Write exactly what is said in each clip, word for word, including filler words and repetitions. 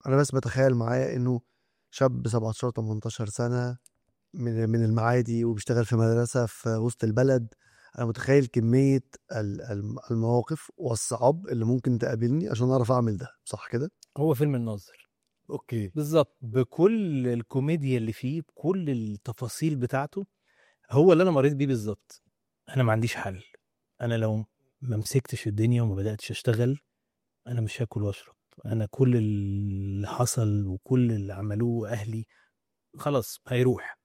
انا بس بتخيل معايا انه شاب سبعتاشر تمنتاشر سنة من من المعادي وبيشتغل في مدرسة في وسط البلد. انا متخيل كمية ال- الم- المواقف والصعاب اللي ممكن تقابلني عشان اعرف اعمل ده، صح كده؟ هو فيلم الناظر اوكي. بالظبط، بكل الكوميديا اللي فيه، بكل التفاصيل بتاعته. هو اللي انا مريت بيه بالظبط. انا ما عنديش حل. انا لو ما مسكتش الدنيا وما بداتش اشتغل، انا مش هاكل واشرب. انا كل اللي حصل وكل اللي عملوه اهلي خلاص هيروح.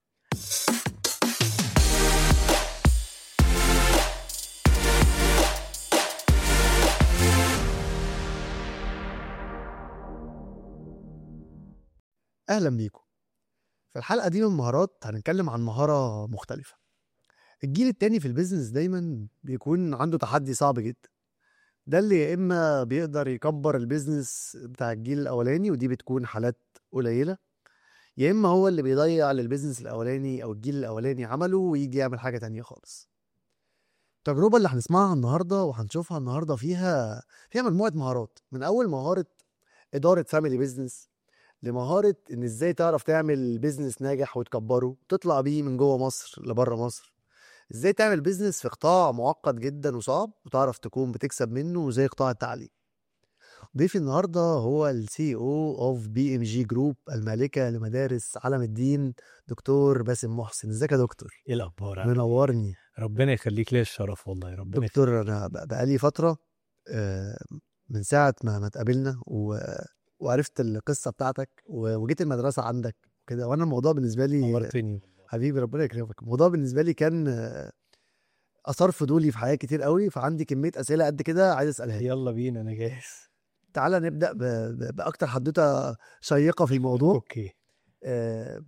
اهلا بيكم. في الحلقة دي من مهارات هنتكلم عن مهارة مختلفة. الجيل التاني في البيزنس دايما بيكون عنده تحدي صعب جدا. ده اللي يا اما بيقدر يكبر البيزنس بتاع الجيل الاولاني، ودي بتكون حالات قليلة، يا اما هو اللي بيضيع للبيزنس الاولاني او الجيل الاولاني عمله ويجي يعمل حاجة تانية خالص. التجربة اللي هنسمعها النهاردة وهنشوفها النهاردة فيها فيها مجموعة مهارات، من اول مهارة إدارة فاميلي بيزنس لمهارة ان ازاي تعرف تعمل بيزنس ناجح وتكبره وتطلع بيه من جوه مصر لبره مصر. ازاي تعمل بيزنس في قطاع معقد جدا وصعب وتعرف تكون بتكسب منه زي قطاع التعليم. ضيفي النهارده هو السي او اوف بي ام جي جروب المالكه لمدارس علم الدين، دكتور باسم محسن. ازيك يا دكتور؟ ايه الاخبار؟ عامل ايه؟ منورني. ربنا يخليك، ليا الشرف والله. ربنا يخليك. دكتور انا ب- بقالي فتره، آه، من ساعه ما ما اتقابلنا و... وعرفت القصه بتاعتك و- وجيت المدرسه عندك كده، وانا الموضوع بالنسبه لي، نورتني والله. حبيبي ربنا يكرمك، الموضوع بالنسبه لي كان آه، اثار فضولي في حاجات كتير قوي، فعندي كميه اسئله قد كده عايز اسالها لك. يلا بينا، انا جاهز. تعالى نبدا ب... ب... باكتر حدوته شيقه في الموضوع. اوكي. آه،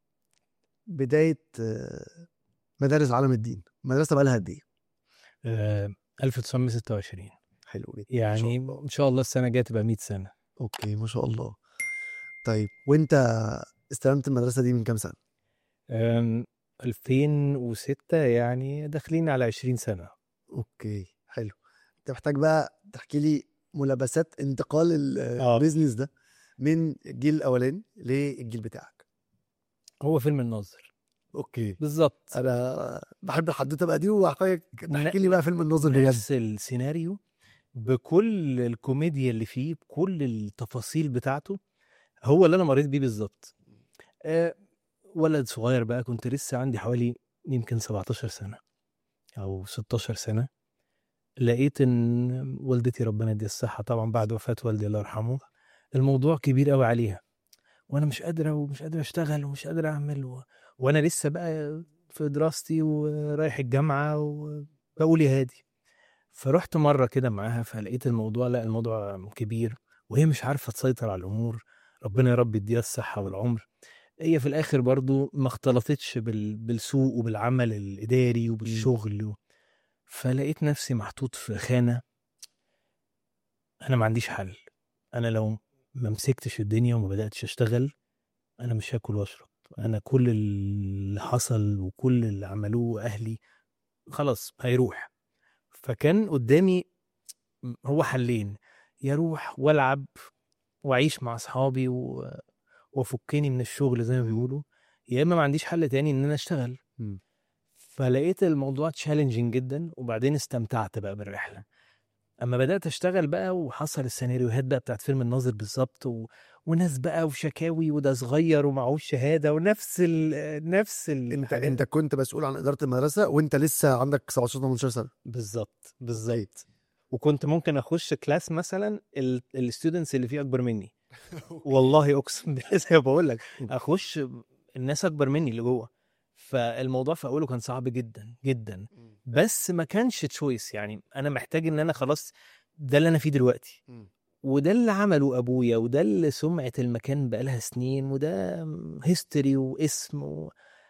بدايه آه، مدارس عالم الدين، مدرسه بقى لها قد ايه؟ آه، ألف وتسعمية وستة وعشرين. حلو جدا ما شاء يعني الله. ان شاء الله السنه الجايه تبقى مية سنه. اوكي ما شاء الله. طيب وانت استلمت المدرسه دي من كام سنه؟ أم، ألفين وستة، يعني داخلين على عشرين سنه. اوكي حلو. انت محتاج بقى تحكي لي ملابسات انتقال ال- اه البيزنس ده من الجيل الاولاني للجيل بتاعك. هو فيلم الناظر اوكي. بالظبط. انا بحب الحدوته بقى دي، وهحتاج ن- تحكي لي بقى فيلم الناظر بجد. نفس السيناريو، بكل الكوميديا اللي فيه، بكل التفاصيل بتاعته. هو اللي انا مريت بيه بالظبط. أه ولد صغير بقى، كنت لسه عندي حوالي يمكن سبعتاشر سنه او ستاشر سنه. لقيت ان والدتي ربنا يديها الصحه طبعا بعد وفاه والدي الله يرحمه، الموضوع كبير قوي عليها، وانا مش قادره ومش قادره اشتغل ومش قادره اعمل و... وانا لسه بقى في دراستي ورايح الجامعه وبقول يا هادي. فرحت مره كده معاها، فلقيت الموضوع، لا الموضوع كبير وهي مش عارفه تسيطر على الامور. ربنا يا رب يديها الصحه والعمر. هي في الاخر برضو ما اختلطتش بال... بالسوق وبالعمل الاداري مم. وبالشغل و... فلقيت نفسي محطوط في خانه. انا ما عنديش حل. انا لو ما مسكتش الدنيا وما بداتش اشتغل، انا مش هاكل واشرب. انا كل اللي حصل وكل اللي عملوه اهلي خلاص هيروح. فكان قدامي هو حلين: يا اروح والعب واعيش مع اصحابي و... وافكني من الشغل زي ما بيقولوا، يا اما ما عنديش حل تاني ان انا اشتغل. مم. فلقيت الموضوع تشالنجينج جدا، وبعدين استمتعت بقى بالرحله. اما بدات اشتغل بقى وحصل السيناريوهات بقى بتاعت فيلم الناظر بالظبط و... وناس بقى وشكاوي، وده صغير ومعهوش شهاده، ونفس ال... نفس انت الحاجات. انت كنت مسؤول عن اداره المدرسه وانت لسه عندك سبعتاشر تمنتاشر سنه؟ بالظبط اوكي. بالظبط. وكنت ممكن اخش كلاس مثلا الستودنتس اللي فيه اكبر مني. والله اقسم بالله زي ما بقول لك، اخش الناس اكبر مني اللي جوه. فالموضوع في اوله كان صعب جدا جدا، مم. بس ما كانش تشويس. يعني انا محتاج ان انا خلاص، ده اللي انا فيه دلوقتي، مم. وده اللي عمله ابويا، وده اللي سمعة المكان بقالها سنين، وده هيستوري واسم و...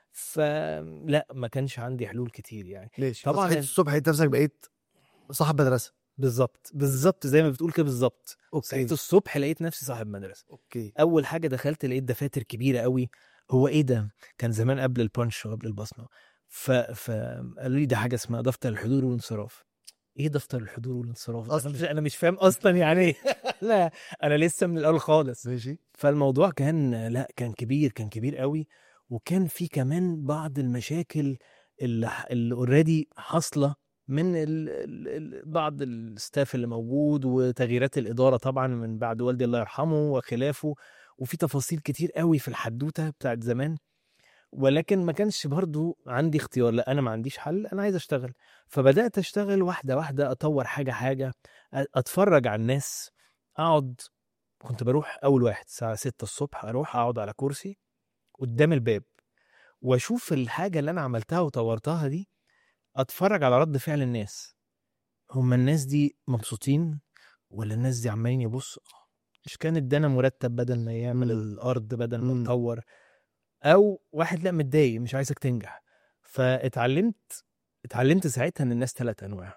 فلا ما كانش عندي حلول كتير يعني. ماشي. فصحيت طبعا الصبح لقيت نفسك بقيت صاحب مدرسه؟ بالظبط بالظبط زي ما بتقول كده بالظبط. صحيت اوكي. الصبح لقيت نفسي صاحب مدرسة. اوكي. اول حاجه دخلت لقيت دفاتر كبيره قوي. هو ايه ده؟ كان زمان قبل البانش وقبل البصمه. ف فقالوا لي ده حاجه اسمها دفتر الحضور والانصراف. ايه دفتر الحضور والانصراف ده؟ أصلاً. انا مش انا مش فاهم اصلا يعني ايه. لا انا لسه من الاول خالص. ماشي. فالموضوع كان لا كان كبير كان كبير قوي. وكان في كمان بعض المشاكل اللي اللي اوريدي حاصله من ال... ال... ال... بعض الستاف اللي موجود، وتغييرات الاداره طبعا من بعد والدي الله يرحمه وخلافه. وفي تفاصيل كتير قوي في الحدوته بتاعت زمان. ولكن ما كانش برضو عندي اختيار، لا انا ما عنديش حل، انا عايز اشتغل. فبدات اشتغل واحده واحده، اطور حاجه حاجه، أ- اتفرج على الناس. اقعد، كنت بروح اول واحد الساعه ستة الصبح، اروح اقعد على كرسي قدام الباب، واشوف الحاجه اللي انا عملتها وطورتها دي، اتفرج على رد فعل الناس. هم الناس دي مبسوطين ولا الناس دي عمالين يبصوا؟ مش كان ادانا مرتب بدل ما يعمل مم. الارض، بدل ما مم. يطور؟ او واحد لا متضايق مش عايزك تنجح. فاتعلمت اتعلمت ساعتها ان الناس ثلاث انواع.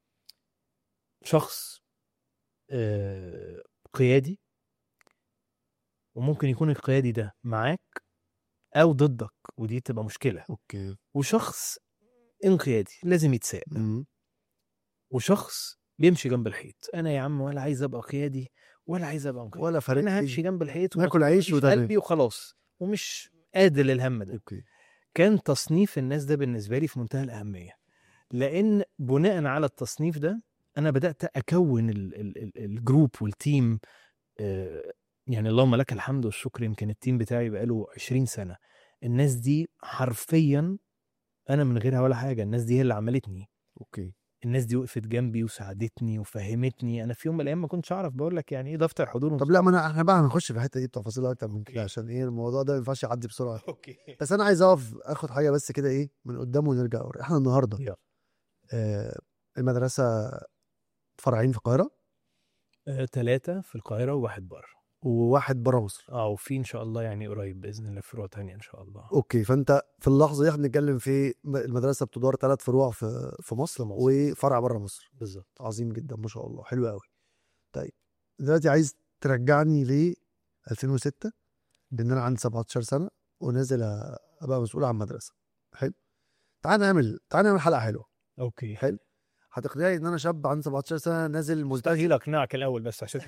شخص آه، قيادي، وممكن يكون القيادي ده معاك او ضدك، ودي تبقى مشكله. اوكي. وشخص انقيادي لازم يتساب. مم. وشخص بيمشي جنب الحيط. انا يا عم ولا عايز ابقى قيادي ولا عايز ابقى انقيادي، ولا فارق انا لي. همشي جنب الحيط ناكل عيش وما وده قلبي وخلاص، ومش قادر للهم ده. اوكي. كان تصنيف الناس ده بالنسبه لي في منتهى الاهميه، لان بناء على التصنيف ده انا بدات اكون ال ال ال الجروب والتيم. آه، يعني اللهم لك الحمد والشكر، يمكن التيم بتاعي بقاله عشرين سنه. الناس دي حرفيا انا من غيرها ولا حاجه، الناس دي هي اللي عملتني. اوكي. الناس دي وقفت جنبي وساعدتني وفهمتني. انا في يوم من الايام ما كنتش اعرف، بقول لك يعني ايه دفتر حضور. طب لا، ما انا احنا بقى هنخش في الحته دي بتفاصيل اكتر من كده، أوكي. عشان ايه الموضوع ده ما ينفعش يعدي بسرعه. اوكي بس انا عايز اقف اخد حاجه بس كده ايه من قدام ونرجع ورا. احنا النهارده يلا. آه المدرسه فرعين في القاهره آه، ثلاثة في القاهرة وواحد بره. وواحد بره مصر. اه وفي ان شاء الله يعني قريب باذن الله فروع تانية ان شاء الله. اوكي. فانت في اللحظه دي احنا بنتكلم في م- المدرسه بتدار ثلاث فروع في في مصر, في مصر. وفرع بره مصر. بالظبط. عظيم جدا ما شاء الله، حلو قوي. طيب دلوقتي عايز ترجعني ل ألفين وستة، لان انا عندي سبعتاشر سنه ونازل أ- ابقى مسؤول عن مدرسه. حلو. تعال نعمل تعال نعمل حلقه حلوه. اوكي. حلو. هتقنعني ان انا شاب عندي سبعتاشر سنه نازل ملتزم؟ مستحيل اقنعك الاول بس عشان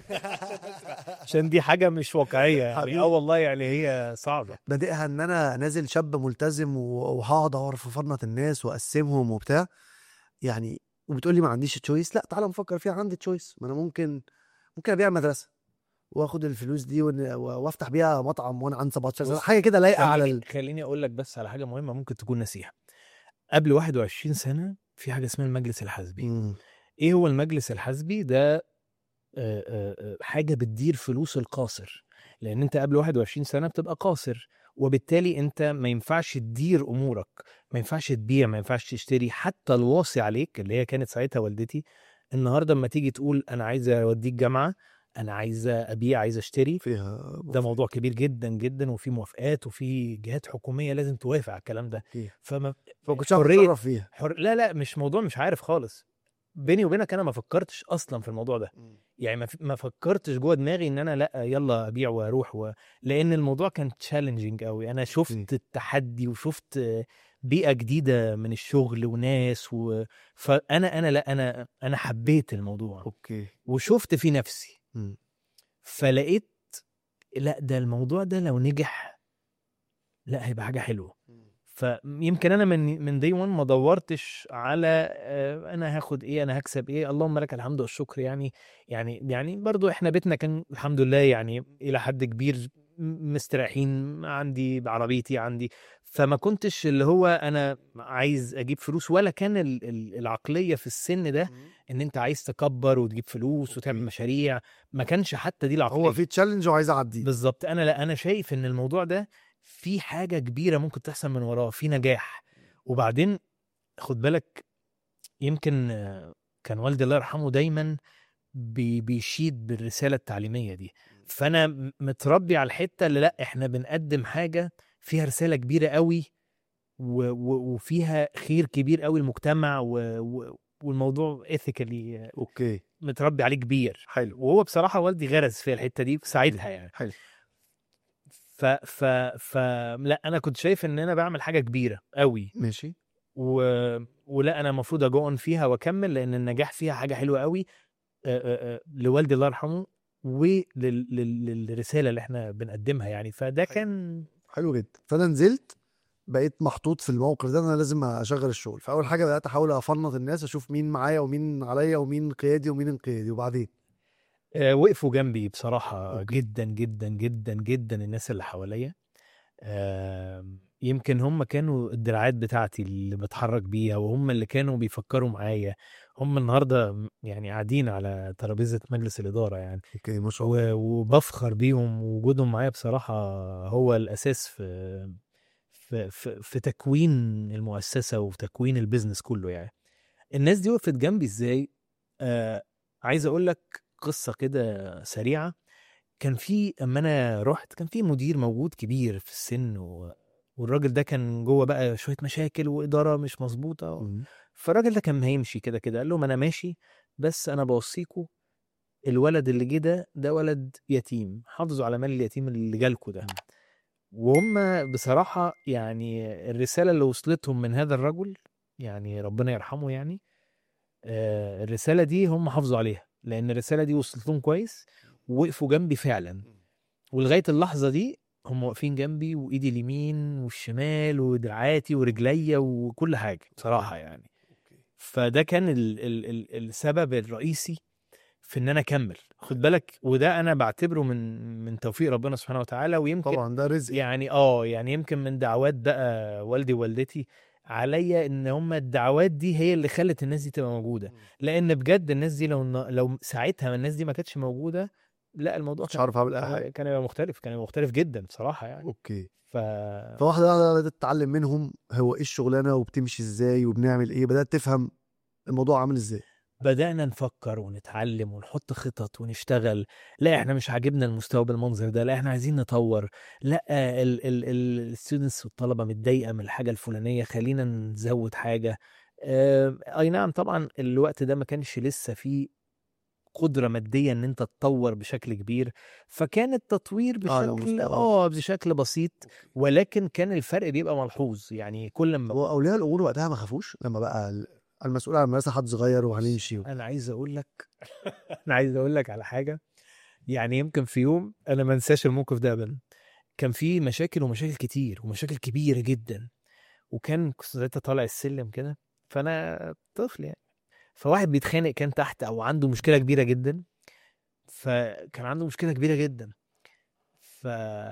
عشان دي حاجه مش واقعيه يعني. حبيبي. اه والله يعني هي صعبه. بادئها ان انا نازل شاب ملتزم و- وهقعد اعرف في فضنة الناس واقسمهم وبتاع يعني. وبتقول لي ما عنديش تشويس. لا تعالى نفكر فيها، عندي تشويس. ما انا ممكن ممكن ابيع مدرسه واخد الفلوس دي ون- وافتح بيها مطعم وانا عندي سبعتاشر سنه، بص، حاجه كده لايقه على خليني ال... خليني اقول لك بس على حاجه مهمه ممكن تكون نصيحه. قبل واحد وعشرين سنه في حاجه اسمها المجلس الحزبي. مم. ايه هو المجلس الحزبي ده؟ آه، آه، آه، حاجه بتدير فلوس القاصر. لان انت قبل واحد وعشرين سنه بتبقى قاصر، وبالتالي انت ما ينفعش تدير امورك، ما ينفعش تبيع، ما ينفعش تشتري. حتى الواصي عليك اللي هي كانت ساعتها والدتي، النهارده اما تيجي تقول انا عايزه اوديك جامعه، انا عايزه ابيع، عايزه اشتري، فيها ده موضوع كبير جدا جدا، وفي موافقات وفي جهات حكوميه لازم توافق على الكلام ده. أوكي. فما فما كنتش عارف حريه اتصرف فيها. حر... لا لا مش موضوع مش عارف خالص. بيني وبينك انا ما فكرتش اصلا في الموضوع ده. يعني ما, ف... ما فكرتش جوه دماغي ان انا لا يلا ابيع واروح و... لان الموضوع كان تشالنجينج قوي. انا شفت أوكي. التحدي وشفت بيئه جديده من الشغل وناس و... فانا انا لا انا انا حبيت الموضوع اوكي. وشفت في نفسي. مم. فلقيت لا ده الموضوع ده لو نجح لا هيبقى حاجه حلوه. فيمكن انا من من دي وان ما دورتش على آه، انا هاخد ايه، انا هكسب ايه. اللهم لك الحمد والشكر. يعني يعني يعني برضو احنا بيتنا كان الحمد لله يعني الى حد كبير مستريحين، عندي عربيتي عندي. فما كنتش اللي هو انا عايز اجيب فلوس، ولا كان ال- ال- العقليه في السن ده ان انت عايز تكبر وتجيب فلوس وتعمل مشاريع. ما كانش حتى دي العقليه. هو في تشالنج وعايز اعديه. بالظبط. انا لا انا شايف ان الموضوع ده في حاجه كبيره ممكن تحصل من وراه، في نجاح. وبعدين خد بالك، يمكن آه، كان والدي الله يرحمه دايما بي بيشيد بالرساله التعليميه دي. فانا م- متربي على الحته اللي لا احنا بنقدم حاجه فيها رساله كبيره قوي و و وفيها خير كبير قوي المجتمع و و والموضوع ايثيكالي اوكي. متربي عليه كبير. حلو. وهو بصراحه والدي غرس في الحته دي ساعتها يعني. حلو. ف ف ف لا انا كنت شايف ان انا بعمل حاجه كبيره قوي. ماشي. و... ولا انا المفروض اجون فيها واكمل، لان النجاح فيها حاجه حلوه قوي آه، آه، آه، لوالدي الله يرحمه وللرساله اللي احنا بنقدمها يعني. فده كان حلو جدا. فانا نزلت بقيت محطوط في الموقف ده، انا لازم اشغل الشغل. فاول حاجه بدات احاول افنط الناس، اشوف مين معايا ومين عليا ومين قيادي ومين انقيادي. وبعدين آه، وقفوا جنبي بصراحه اوكي. جدا جدا جدا جدا الناس اللي حواليا. آه، يمكن هم كانوا الدراعات بتاعتي اللي بتحرك بيها، وهم اللي كانوا بيفكروا معايا. هم النهارده يعني قاعدين على ترابيزه مجلس الاداره يعني، اوكي ما شاء الله. و- وبفخر بيهم. ووجودهم معايا بصراحة هو الأساس في في في, في تكوين المؤسسة وتكوين البيزنس كله يعني. الناس دي وقفت جنبي ازاي؟ آه عايز اقول لك قصة كده سريعة. كان في اما انا رحت كان في مدير موجود كبير في السن، و والراجل ده كان جوه بقى شوية مشاكل وإدارة مش مظبوطة. مم. فالراجل ده كان هيمشي كده كده، قال لهم أنا ماشي، بس أنا بوصيكوا الولد اللي جه ده ده ولد يتيم، حافظوا على مال اليتيم اللي جالكوا ده. وهم بصراحة يعني الرسالة اللي وصلتهم من هذا الرجل، يعني ربنا يرحمه يعني، آه، الرسالة دي هم حافظوا عليها، لأن الرسالة دي وصلت لهم كويس ووقفوا جنبي فعلا. ولغاية اللحظة دي هم واقفين جنبي، وإيدي اليمين والشمال ودراعاتي ورجليا وكل حاجة بصراحة يعني. فده كان ال ال ال السبب الرئيسي في ان انا اكمل. خد بالك، وده انا بعتبره من من توفيق ربنا سبحانه وتعالى. ويمكن طبعا ده رزق. يعني اه يعني يمكن من دعوات بقى والدي ووالدتي عليا، ان هم الدعوات دي هي اللي خلت الناس دي تبقى موجوده. لان بجد الناس دي لو لو ساعتها الناس دي ما كانتش موجوده، لا الموضوع مش كان عارف اعمل اي كان حاجه. كان يبقى مختلف، كان يبقى مختلف جدا بصراحه يعني. اوكي. ف فواحده واحده بدات تتعلم منهم هو ايه الشغلانه وبتمشي ازاي وبنعمل ايه، بدات تفهم الموضوع عامل ازاي. بدأنا نفكر ونتعلم ونحط خطط ونشتغل. لا احنا مش عاجبنا المستوى بالمنظر ده، لا احنا عايزين نطور. لا ال ال ال الستودنتس والطلبة متضايقة من الحاجة الفلانية، خلينا نزود حاجة. اه اي نعم طبعا الوقت ده ما كانش لسه فيه قدرة مادية ان انت تطور بشكل كبير، فكان التطوير اه لو بشكل مستوى. اه بشكل بسيط. ولكن كان الفرق بيبقى ملحوظ يعني كل ما هو اولياء الامور وقتها ما خافوش لما بقى ال- المسؤول عن المدرسه حد صغير وهنمشي و... انا عايز اقول لك انا عايز اقول لك على حاجة. يعني يمكن في يوم انا ما انساش الموقف ده ابدا. كان في مشاكل ومشاكل كتير ومشاكل كبيره جدا، وكان كنت ساعتها طالع السلم كده، فانا طفل يعني. فواحد بيتخانق كان تحت او عنده مشكله كبيره جدا. فكان عنده مشكله كبيره جدا. ف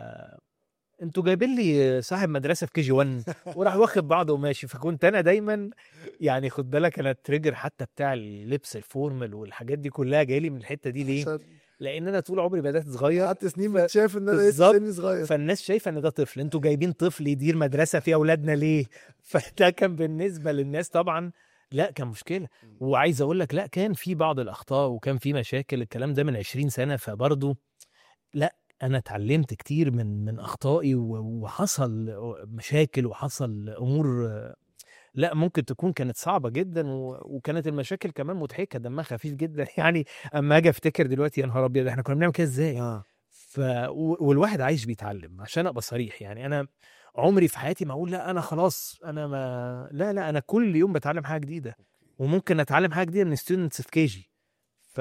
انتوا جايبين لي صاحب مدرسه في كي جي واحد، وراح واخد بعضه وماشي. فكنت انا دايما يعني خد بالك انا التريجر حتى بتاع اللبس الفورمال والحاجات دي كلها جاي لي من الحته دي. ليه؟ عشان لان انا طول عمري بدات صغير. قعدت سنين ف... متشاف ان انا لسه بالظبط. سني صغير. فالناس شايفه ان ده طفل، انتوا جايبين طفل يدير مدرسه فيها اولادنا ليه؟ فده كان بالنسبه للناس طبعا لا كان مشكله. وعايز اقول لك لا كان في بعض الاخطاء وكان في مشاكل، الكلام ده من عشرين سنه. فبرضه لا انا اتعلمت كتير من من اخطائي، و- وحصل مشاكل وحصل امور لا ممكن تكون كانت صعبه جدا، و- وكانت المشاكل كمان مضحكه دمها خفيف جدا يعني. اما اجي افتكر دلوقتي يا نهار ابيض احنا كنا بنعمل كده ازاي. اه ف و- والواحد عايش بيتعلم. عشان ابقى صريح يعني انا عمري في حياتي ما اقول لا انا خلاص انا ما لا لا انا كل يوم بتعلم حاجه جديده، وممكن اتعلم حاجه جديده من ستودنتس في كيجي. ف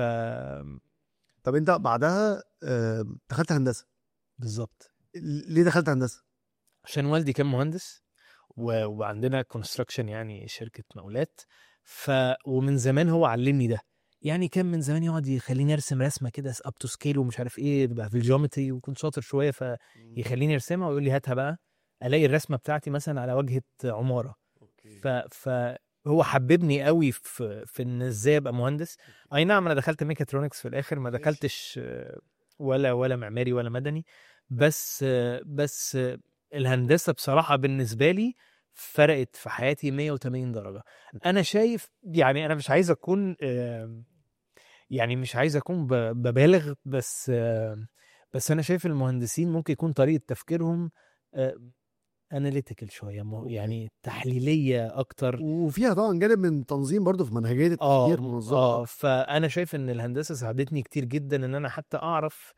طب انت بعدها آه، دخلت هندسه. بالظبط. ليه دخلت هندسه؟ عشان والدي كان مهندس، و... وعندنا كونستراكشن يعني شركه مقاولات. ف ومن زمان هو علمني ده. يعني كان من زمان يقعد يخليني ارسم رسمه كده اب تو سكيل ومش عارف ايه بقى في الجيومتري، وكنت شاطر شويه فيخليني ارسمها ويقول لي هاتها بقى. الاقي الرسمه بتاعتي مثلا على واجهه عماره. ف ف هو حببني قوي في في ان ازاي ابقى مهندس. اي نعم انا دخلت ميكاترونكس في الاخر، ما ماشي. دخلتش آه، ولا ولا معماري ولا مدني. بس آه، بس آه، الهندسه بصراحه بالنسبه لي فرقت في حياتي مية وتمانين درجه. انا شايف يعني انا مش عايز اكون آه، يعني مش عايز اكون ب- ببالغ، بس آه، بس انا شايف المهندسين ممكن يكون طريقه تفكيرهم اناليتيكال شويه، مو- اوكي. يعني تحليليه اكتر. وفيها طبعا جانب من تنظيم برضو في منهجيه اه التفكير منظمه اه اكتر. فانا شايف ان الهندسه ساعدتني كتير جدا ان انا حتى اعرف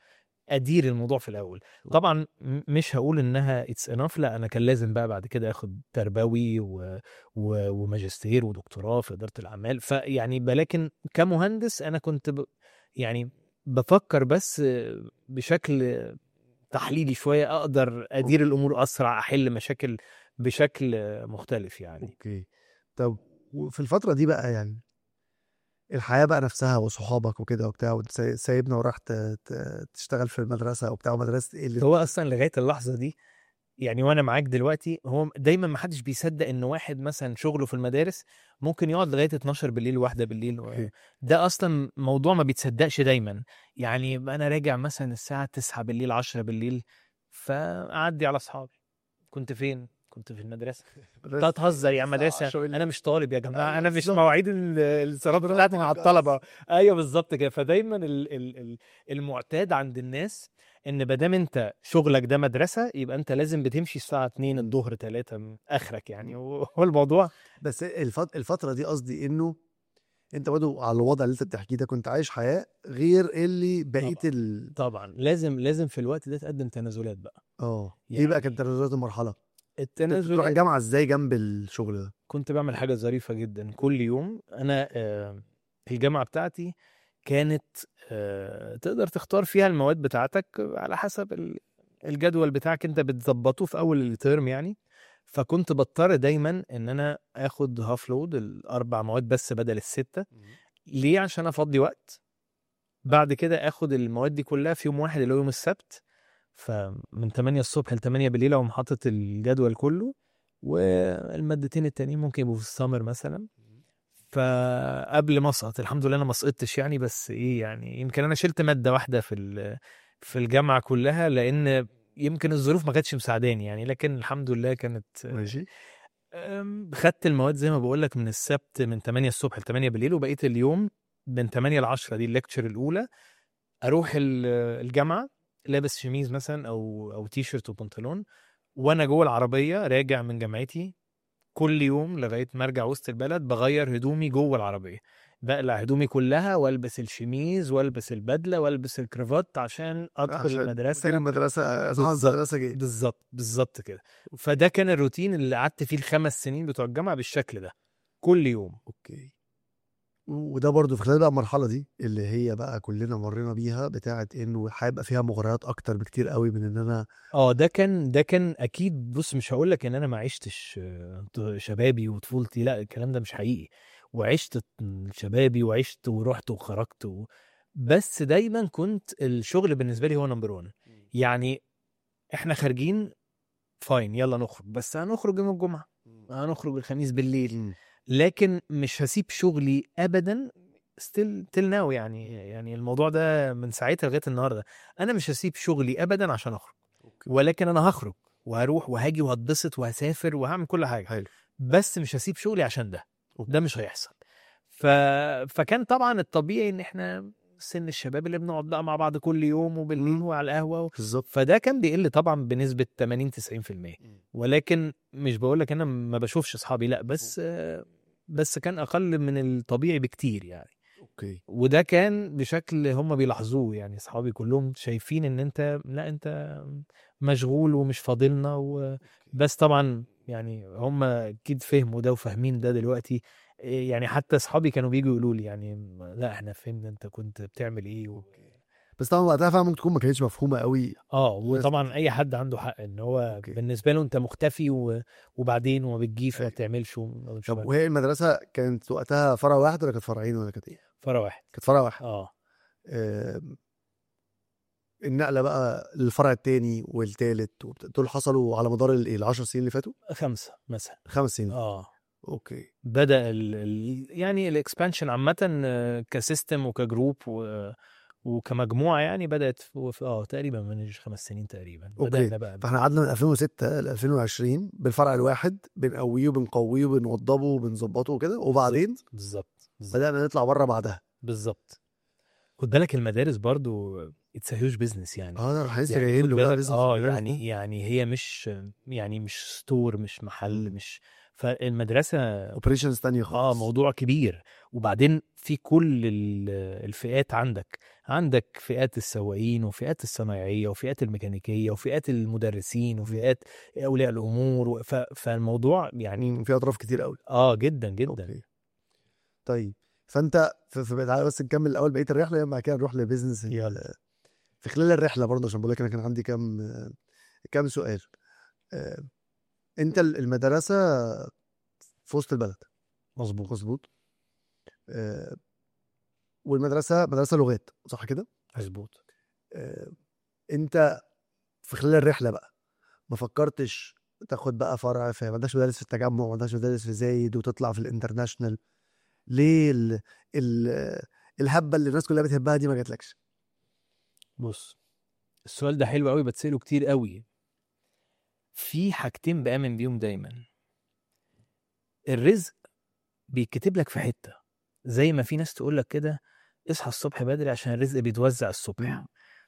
ادير الموضوع في الاول. طبعا م- مش هقول انها اتس انف، لا انا كان لازم بقى بعد كده اخد تربوي و... و... وماجستير ودكتوراه في اداره الاعمال. فيعني ولكن كمهندس انا كنت ب... يعني بفكر بس بشكل تحليلي شويه، اقدر ادير الامور اسرع، احل مشاكل بشكل مختلف يعني. اوكي. طب وفي الفتره دي بقى يعني الحياه بقى نفسها وصحابك وكده وبتاع، وانت ساي- سايبنا وراح ت- ت- تشتغل في المدرسه وبتاع، مدرسه ايه اللي هو اصلا لغايه اللحظه دي يعني وانا معاك دلوقتي، هو دايما ما حدش بيصدق ان واحد مثلا شغله في المدارس ممكن يقعد لغايه اتناشر بالليل واحده بالليل و... اوكي. ده اصلا موضوع ما بيتصدقش دايما. يعني يبقى انا راجع مثلا الساعه تسعة بالليل عشرة بالليل، فاعدي على اصحابي، كنت فين؟ كنت في المدرسه. مدرسة انت هتهزر يا الساعة مدرسه؟ عشرة بالليل. انا مش طالب يا جماعه، ايوه انا مش بالظبط. مواعيد ال- الصلاه بتاعتي مع الطلبه. ايوه بالظبط كده. فدايما ال... ال... ال- المعتاد عند الناس ان ما دام انت شغلك ده مدرسه، يبقى انت لازم بتمشي الساعه اتنين مم. الظهر تلاتة اخرك يعني. مم. هو الموضوع بس الفت... الفتره دي قصدي انه انت برضه على الوضع اللي انت بتحكيه ده كنت عايش حياه غير اللي بقيه طبعا ال طبعا لازم لازم في الوقت ده تقدم تنازلات بقى. اه ايه بقى كانت يعني تنازلات المرحله؟ كنت بتروح التنازلات، الجامعه ازاي جنب الشغل ده؟ كنت بعمل حاجة ظريفة جدا كل يوم. أنا آه، الجامعة بتاعتي كانت آه، تقدر تختار فيها المواد بتاعتك على حسب ال- الجدول بتاعك، انت بتظبطه في أول الترم يعني. فكنت بضطر دايما ان انا اخد هاف لود الاربع مواد بس بدل الستة. ليه؟ عشان افضي وقت بعد كده اخد المواد دي كلها في يوم واحد اللي هو يوم السبت. فمن تمانية الصبح ل تمانية بالليل اقوم حاطط الجدول كله، والمادتين التانيين ممكن يبقوا في السمر مثلا. فقبل ما اسقط، الحمد لله انا ما سقطتش يعني، بس ايه يعني يمكن انا شلت ماده واحده في ال- في الجامعه كلها، لان يمكن الظروف ما كانتش مساعداني يعني. لكن الحمد لله كانت ماشي. أم، خدت المواد زي ما بقول لك من السبت من تمانية الصبح ل تمانية بالليل، وبقيت اليوم من تمانية ل عشرة دي الليكتشر الاولى. اروح ال- الجامعه لابس شميز مثلا او او تي شيرت وبنطلون، وانا جوه العربيه راجع من جامعتي كل يوم لغايه ما ارجع وسط البلد بغير هدومي جوه العربيه، بقلع هدومي كلها والبس الشميز والبس البدله والبس الكرافات عشان ادخل عشان مدير المدرسه. المدرسه اصحاب بالظبط المدرسه جاي. بالظبط بالظبط كده. فده كان الروتين اللي قعدت فيه الخمس سنين بتوع الجامعه بالشكل ده كل يوم. اوكي. وده برضو في خلال بقى المرحله دي اللي هي بقى كلنا مرينا بيها بتاعه انه هيبقى فيها مغريات اكتر بكتير قوي من ان انا اه ده كان ده كان اكيد. بص مش هقول لك ان انا ما عشتش آه، شبابي وطفولتي، لا الكلام ده مش حقيقي. وعشت شبابي وعشت ورحت وخرجت و... بس دايما كنت الشغل بالنسبه لي هو نمبر واحد. يعني احنا خارجين فاين يلا نخرج، بس هنخرج يوم الجمعه، هنخرج الخميس بالليل. مم. لكن مش هسيب شغلي ابدا. ستيل تيل ناو يعني يعني الموضوع ده من ساعتها لغايه النهارده، انا مش هسيب شغلي ابدا عشان اخرج. اوكي. ولكن انا هخرج وهروح وهاجي وهتبسط وهسافر وهعمل كل حاجه، حلو. بس مش هسيب شغلي عشان ده. أوكي. ده مش هيحصل. ف... فكان طبعا الطبيعي ان احنا سن الشباب اللي بنقعد بقى مع بعض كل يوم وبالليل مم. وعلى القهوه و... بالظبط. فده كان بيقل طبعا بنسبه تمانين تسعين في المية. مم. ولكن مش بقول لك انا ما بشوفش اصحابي، لا، بس آه، بس كان اقل من الطبيعي بكتير يعني. اوكي. وده كان بشكل هم بيلاحظوه يعني، اصحابي كلهم شايفين ان انت لا انت مشغول ومش فاضلنا و... بس طبعا يعني هم اكيد فهموا ده وفاهمين ده دلوقتي. إيه يعني حتى اصحابي كانوا بييجوا يقولوا لي يعني لا احنا فهمنا انت كنت بتعمل ايه و... بس طبعا وقتها فعلا ممكن تكون ما كانتش مفهومه قوي. اه وطبعا اي حد عنده حق ان هو اوكي. بالنسبه له انت مختفي و... وبعدين وما بتجيش وما أيوة. بتعملش وما طب بتشوفش. وهي المدرسه كانت وقتها فرع واحد ولا كانت فرعين ولا كانت ايه؟ فرع واحد. كانت فرع واحد. اه آم، النقله بقى للفرع التاني والتالت وبت- دول حصلوا على مدار ال- العشر سنين اللي فاتوا. خمسه مثلا. خمس سنين. اه اوكي. بدأ ال ال يعني الاكسبانشن عامة آه، كسيستم وكجروب و- وكمجموعة يعني بدأت في في- اه تقريبا من خمس سنين تقريبا اوكي. بدأنا بقى. فاحنا قعدنا من ألفين وستة ل ألفين وعشرين بالفرع الواحد بنقويه وبنقويه وبنوضبه وبنظبطه وكده، وبعدين بالظبط بالظبط بدأنا نطلع بره بعدها. بالظبط. خد بالك المدارس برضو اتس هيوج بيزنس يعني. اه ده احنا لسه يعني جايين خد له بقى بالك لسه في اه المدارس يعني ده. يعني هي مش يعني مش ستور مش محل مم. مش فالمدرسه اوبريشنز تانية اه خالص. موضوع كبير. وبعدين في كل ال- الفئات، عندك عندك فئات السواقين وفئات الصنايعيه وفئات الميكانيكيه وفئات المدرسين وفئات اولياء الامور و- ف- فالموضوع يعني مم، في اطراف كتير قوي. اه جدا جدا. اوكي طيب، فانت في في تعالى بس نكمل الاول بقيه الرحله، يبقى بعد كده نروح لبيزنس ال- يلا. في خلال الرحله برضه، عشان بقول لك انا كان عندي كام كام سؤال. آه، انت ال- المدرسه في وسط البلد، مظبوط مظبوط. آه، والمدرسه مدرسه لغات، صح كده؟ مظبوط. آه، انت في خلال الرحله بقى ما فكرتش تاخد بقى فرع في، ما عندكش مدارس في التجمع، ما عندكش مدارس في زايد وتطلع في الانترناشنال؟ ليه ال... ال... الهبه اللي الناس كلها بتحبها دي ما جاتلكش؟ بص، السؤال ده حلو قوي، بتسأله كتير قوي. في حاجتين بآمن بيهم دايما. الرزق بيتكتب لك في حتة، زي ما في ناس تقول لك كده اصحى الصبح بدري عشان الرزق بيتوزع الصبح.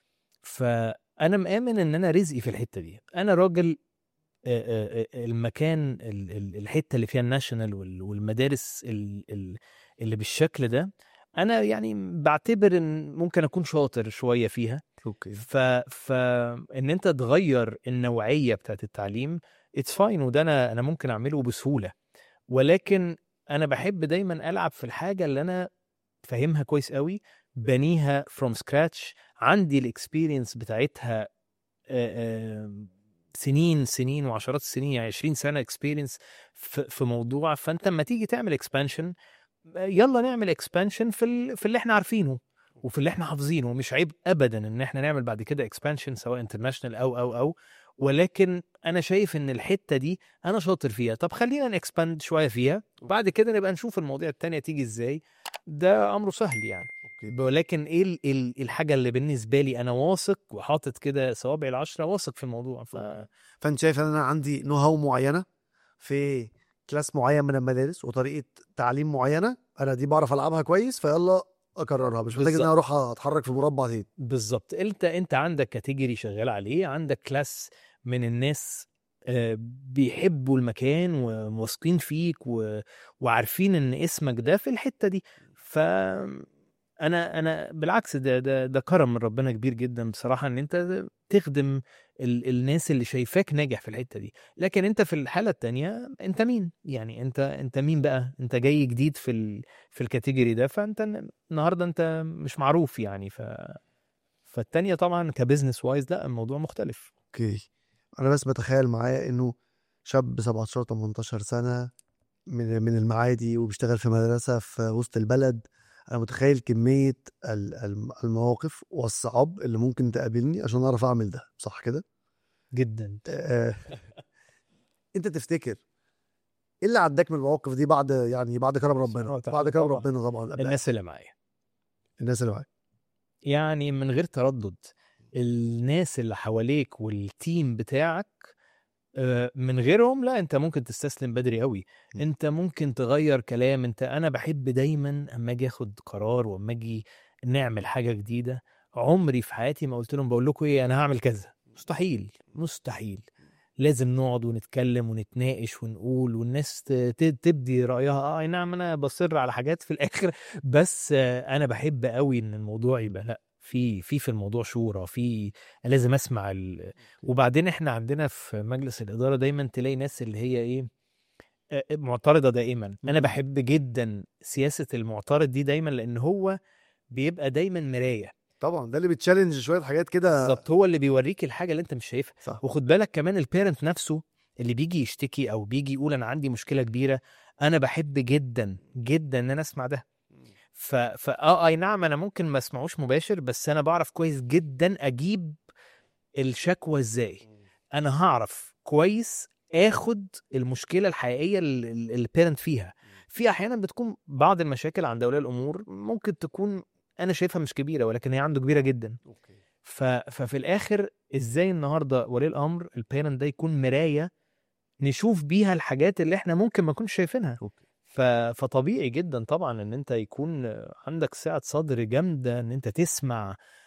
فأنا مآمن إن أنا رزقي في الحتة دي. أنا راجل آه، آه، آه، المكان ال- ال- الحتة اللي فيها الناشونال وال- والمدارس ال- ال- اللي بالشكل ده، أنا يعني بعتبر إن ممكن أكون شاطر شوية فيها. اوكي ف ف ان انت تغير النوعيه بتاعت التعليم اتس فاين، وده انا انا ممكن اعمله بسهوله. ولكن انا بحب دايما العب في الحاجه اللي انا فاهمها كويس قوي، بنيها فروم سكراتش، عندي الاكسبيرينس بتاعتها آه، آه، سنين سنين وعشرات السنين، يعني عشرين سنه اكسبيرينس في موضوع. فانت لما تيجي تعمل اكسبانشن، يلا نعمل اكسبانشن في ال... في اللي احنا عارفينه وفي اللي احنا حافظينه. مش عيب ابدا ان احنا نعمل بعد كده اكسبانشن سواء انترناشونال او او او ولكن انا شايف ان الحته دي انا شاطر فيها. طب خلينا نكسباند شويه فيها، وبعد كده نبقى نشوف المواضيع التانية تيجي ازاي. ده امره سهل يعني. اوكي ولكن ايه ال- ال- الحاجه اللي بالنسبه لي انا واثق وحاطط كده صوابعي العشره واثق في الموضوع. ف فانت شايف ان انا عندي نو هاو معينه في كلاس معين من المدارس وطريقه تعليم معينه، انا دي بعرف العبها كويس، فيلا اكررها، مش محتاج ان انا بالظبط اروح اتحرك في مربع تاني. بالظبط. انت انت عندك كاتيجوري شغال عليه، عندك كلاس من الناس آه، بيحبوا المكان وواثقين فيك و... وعارفين ان اسمك ده في الحتة دي. ف انا انا بالعكس، ده ده ده كرم من ربنا كبير جدا بصراحة، ان انت تخدم ال... الناس اللي شايفاك ناجح في الحتة دي. لكن انت في الحالة التانية انت مين؟ يعني انت انت مين بقى؟ انت جاي جديد في ال... في الكاتيجوري ده، فانت النهارده انت مش معروف يعني. ف فالتانية طبعا كبزنس وايز لا، الموضوع مختلف. اوكي، انا بس بتخيل معايا انه شاب سبعتاشر تمنتاشر سنه من من المعادي وبيشتغل في مدرسه في وسط البلد، انا متخيل كميه ال- الم- المواقف والصعاب اللي ممكن تقابلني عشان اعرف اعمل ده، صح كده؟ جدا. آه، انت تفتكر ايه اللي عداك من المواقف دي بعد، يعني بعد كرم ربنا، سبحانه وتعالى بعد كرم طبعا. ربنا طبعا قبل اي الناس حاجه؟ اللي معايا، الناس اللي معاك. يعني من غير تردد، الناس اللي حواليك والتيم بتاعك، آه، من غيرهم لا، انت ممكن تستسلم بدري قوي. م. انت ممكن تغير كلام. انت انا بحب دايما اما اجي اخد قرار واما اجي نعمل حاجة جديدة، عمري في حياتي ما قلت لهم بقول لكم ايه انا هعمل كذا. مستحيل مستحيل. لازم نقعد ونتكلم ونتناقش ونقول، والناس ت- ت- تبدي رأيها. اه أي نعم انا بصر على حاجات في الاخر بس آه، انا بحب قوي ان الموضوع يبقى لا، في في في الموضوع شورى، في لازم اسمع ال... وبعدين احنا عندنا في مجلس الإدارة دايما تلاقي ناس اللي هي ايه، آه، معترضة دائما. انا م. بحب جدا سياسة المعترض دي دايما، لان هو بيبقى دايما مراية. طبعا ده اللي بتشالنج شويه حاجات كده. بالظبط، هو اللي بيوريك الحاجه اللي انت مش شايفها. صح. وخد بالك كمان البيرنت نفسه اللي بيجي يشتكي او بيجي يقول انا عندي مشكله كبيره، انا بحب جدا جدا ان انا اسمع ده. ف... ف اه اي نعم انا ممكن ما اسمعوش مباشر، بس انا بعرف كويس جدا اجيب الشكوى ازاي. انا هعرف كويس اخد المشكله الحقيقيه اللي البيرنت فيها. في احيانا بتكون بعض المشاكل عند اولياء الامور ممكن تكون انا شايفها مش كبيره، ولكن هي عنده كبيره جدا. اوكي ف... ففي الاخر ازاي النهارده ولي الامر البيرنت ده يكون مرايه نشوف بيها الحاجات اللي احنا ممكن ما نكونش شايفينها. اوكي ف... فطبيعي جدا طبعا ان انت يكون عندك سعة صدر جامده ان انت تسمع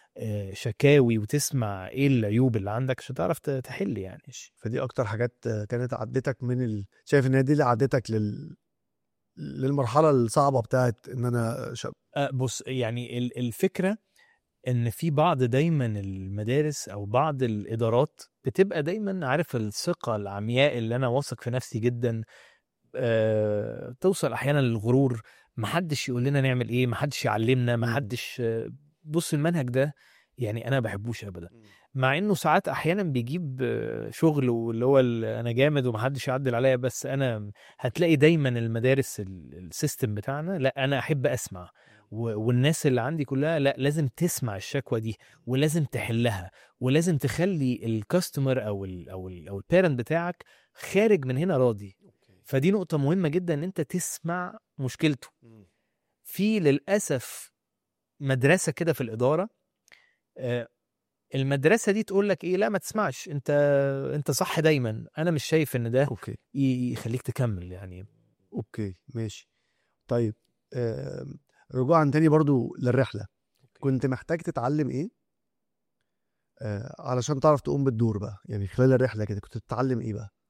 آه، شكاوي وتسمع ايه العيوب اللي عندك عشان تعرف ت- تحل يعني. فدي اكتر حاجات آه، كانت عدتك من ال... شايف ان هي دي اللي عدتك لل... للمرحله الصعبه بتاعت ان انا شاب. آه، بص يعني ال- الفكرة ان في بعض دايما المدارس او بعض الادارات بتبقى دايما عارف الثقة العمياء اللي انا واثق في نفسي جدا، آه، توصل احيانا للغرور. محدش يقول لنا نعمل ايه، محدش يعلمنا، مم. محدش آه، بص المنهج ده يعني انا بحبوش ابدا، مع انه ساعات احيانا بيجيب آه، شغل واللي هو ال- انا جامد ومحدش يعدل عليا. بس انا هتلاقي دايما المدارس ال- السيستم بتاعنا لا انا احب اسمع، و- والناس اللي عندي كلها لا لازم تسمع الشكوى دي ولازم تحلها، ولازم تخلي الكاستمر او ال او ال او البيرنت بتاعك خارج من هنا راضي. فدي نقطة مهمة جدا ان انت تسمع مشكلته. في للأسف مدرسة كده في الإدارة، آه، المدرسة دي تقول لك ايه، لا ما تسمعش، انت انت صح دايما. انا مش شايف ان ده اوكي ي- يخليك تكمل يعني. اوكي ماشي. طيب آم، رجوعا تاني برضو للرحله، كنت محتاج تتعلم ايه آه، علشان تعرف تقوم بالدور بقى؟ يعني خلال الرحله كده كنت تتعلم ايه بقى؟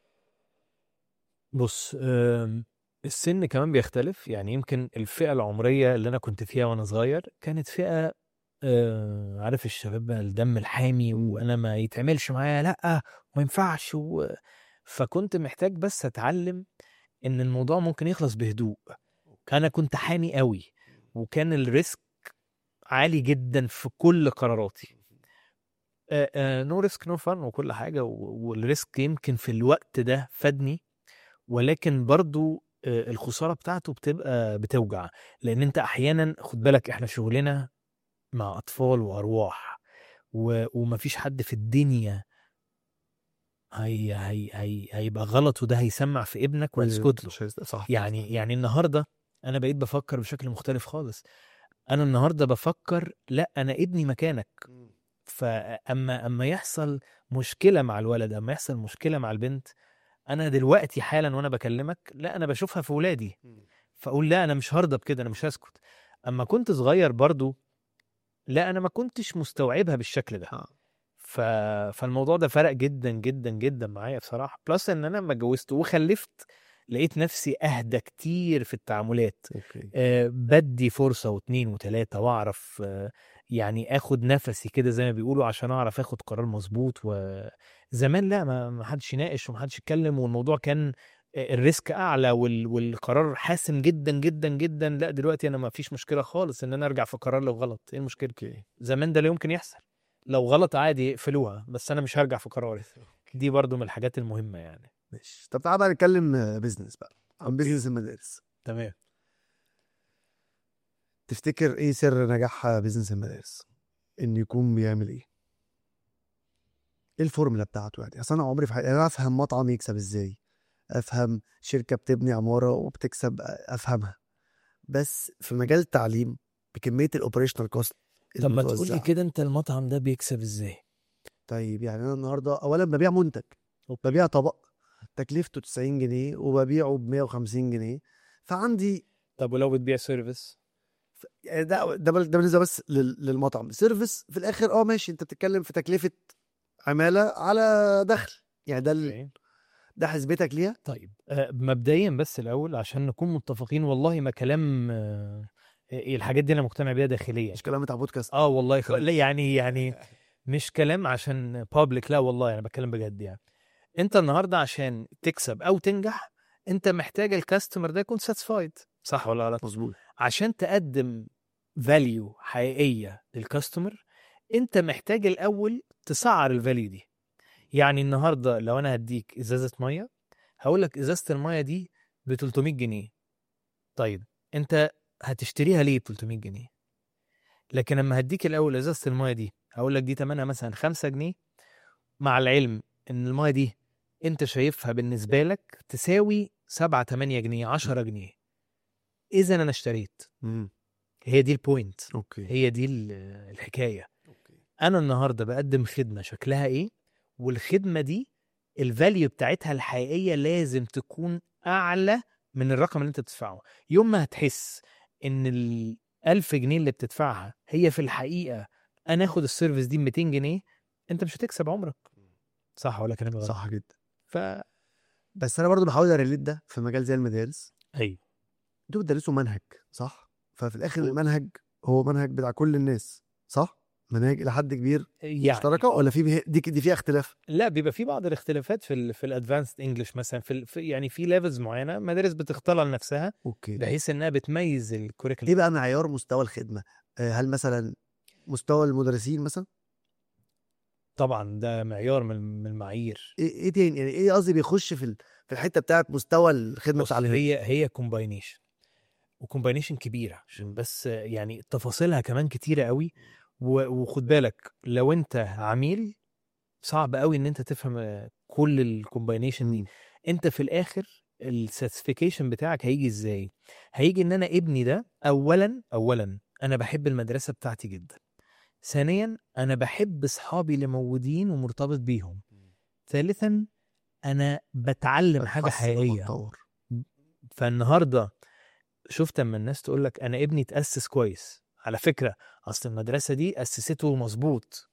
بص آم، السن كمان بيختلف. يعني يمكن الفئة العمرية اللي انا كنت فيها وانا صغير كانت فئة آه، عارف الشباب بقى الدم الحامي، وانا ما يتعملش معايا لا ما ينفعش و... فكنت محتاج بس اتعلم ان الموضوع ممكن يخلص بهدوء. انا كنت حامي قوي، وكان الريسك عالي جدا في كل قراراتي. نو ريسك نو فن وكل حاجة، و- والريسك يمكن في الوقت ده فادني، ولكن برضو آه، الخسارة بتاعته بتبقى بتوجع. لان انت احيانا خد بالك احنا شغلنا مع اطفال وارواح، و... ومفيش حد في الدنيا هي... هي... هي... هيبقى غلط وده هيسمع في ابنك وهتسكت له. مش هيست- صح يعني يعني النهارده انا بقيت بفكر بشكل مختلف خالص. انا النهارده بفكر لا انا ابني مكانك. فاما اما يحصل مشكله مع الولد، اما يحصل مشكله مع البنت، انا دلوقتي حالا وانا بكلمك لا انا بشوفها في ولادي، فاقول لا انا مش هرضى بكده، انا مش هسكت. اما كنت صغير برضو لا انا ما كنتش مستوعبها بالشكل ده. آه. ف... فالموضوع ده فرق جدا جدا جدا معايا بصراحه. بلس ان انا لما اتجوزت وخلفت لقيت نفسي اهدى كتير في التعاملات. اوكي آه، بدي فرصة واتنين وتلاتة واعرف آه، يعني اخد نفسي كده زي ما بيقولوا عشان اعرف اخد قرار مظبوط. وزمان لا ما ما حدش يناقش وما حدش يتكلم، والموضوع كان آه، الريسك اعلى وال... والقرار حاسم جدا جدا جدا. لا دلوقتي انا ما فيش مشكلة خالص ان انا ارجع في قرار لو غلط. ايه المشكلة؟ اوكي زمان ده لا يمكن يحصل. لو غلط عادي يقفلوها، بس انا مش هرجع في قراري. دي برضو من الحاجات المهمة يعني. ماشي. طب تعالى بقى نتكلم آه، بيزنس بقى، عن بيزنس المدارس. تمام. تفتكر ايه سر نجاح بيزنس المدارس؟ ان يكون بيعمل ايه؟ ايه الفورمولا بتاعته؟ يعني اصل انا عمري في حياتي انا افهم مطعم يكسب ازاي، افهم شركه بتبني عماره وبتكسب، افهمها. بس في مجال التعليم بكميه الاوبريشنال كوست طب ما تقول لي المتوزعه. كده انت المطعم ده بيكسب ازاي؟ طيب يعني انا النهارده اولا ببيع منتج، ببيع طبق تكلفته تسعين جنيه وببيعه ب مية وخمسين جنيه، فعندي طب ولو بتبيع سيرفيس؟ يعني ده ده بال- ده بالنسبه بس لل- للمطعم. سيرفيس في الاخر اه ماشي، انت بتتكلم في تكلفه عماله على دخل، يعني ده ال... اوكي. ده حسبتك ليها. طيب آه، مبدئيا بس الاول عشان نكون متفقين، والله ما كلام آه، إيه الحاجات دي انا مقتنع بيها داخليا. مش كلام بتاع بودكاست. اه والله خ... لا يعني يعني مش كلام عشان بابليك، لا والله انا بتكلم بجد. يعني انت النهارده عشان تكسب او تنجح انت محتاج الكاستمر ده يكون ساتسفايد، صح ولا لا؟ مظبوط. عشان تقدم فاليو حقيقيه للكاستمر انت محتاج الاول تسعر الفاليو دي. يعني النهارده لو انا هديك ازازه ميه هقول لك ازازه الميه دي ب تلتمية جنيه. طيب انت هتشتريها ليه ب تلتمية جنيه؟ لكن لما هديك الاول ازازه الميه دي هقول لك دي ثمنها مثلا خمسة جنيه، مع العلم ان الميه دي انت شايفها بالنسبه لك تساوي سبعة تمانية جنيه عشرة جنيه، اذا انا اشتريت. امم هي دي البوينت، اوكي هي دي ال- الحكايه. اوكي انا النهارده بقدم خدمه شكلها ايه، والخدمه دي الفاليو بتاعتها الحقيقيه لازم تكون اعلى من الرقم اللي انت بتدفعه. يوم ما هتحس ان الألف جنيه اللي بتدفعها هي في الحقيقه انا اخد السيرفيس دي مئتين جنيه، انت مش هتكسب عمرك. صح ولا كلامي غلط؟ صح جدا. ف بس انا برضو بحاول اريليت ده في مجال زي المدارس. ايوه انتوا بتدرسوا منهج صح، ففي الاخر المنهج هو منهج بتاع كل الناس صح، مناهج الى حد كبير يعني مشتركه ولا في به- دي دي فيها اختلاف؟ لا، بيبقى في بعض الاختلافات في ال في الادفانسد انجلش مثلا، في, ال في يعني في ليفلز معينه مدارس بتختارها لنفسها اوكي. بحيث انها بتميز الكوريكولم. ايه بقى معيار مستوى الخدمه؟ آه، هل مثلا مستوى المدرسين مثلا؟ طبعا ده معيار من من المعايير. ايه إيه تاني يعني، ايه قصدي بيخش في ال- في الحته بتاعت مستوى الخدمه بص، بتاع العلم؟ هي هي كومباينيشن، وكومباينيشن كبيره عشان مم. بس يعني تفاصيلها كمان كتيره قوي. و- وخد بالك لو انت عميل صعب قوي ان انت تفهم آه، كل الكومباينيشن دي. مم. انت في الاخر الساتسفيكيشن بتاعك هيجي ازاي؟ هيجي ان انا ابني ده اولا اولا انا بحب المدرسه بتاعتي جدا، ثانيا انا بحب اصحابي اللي موجودين ومرتبط بيهم، ثالثا انا بتعلم حاجه بتحسن حقيقيه. وتطور. فالنهارده شفت اما الناس تقول لك انا ابني اتاسس كويس، على فكره اصل المدرسه دي اسسته مظبوط،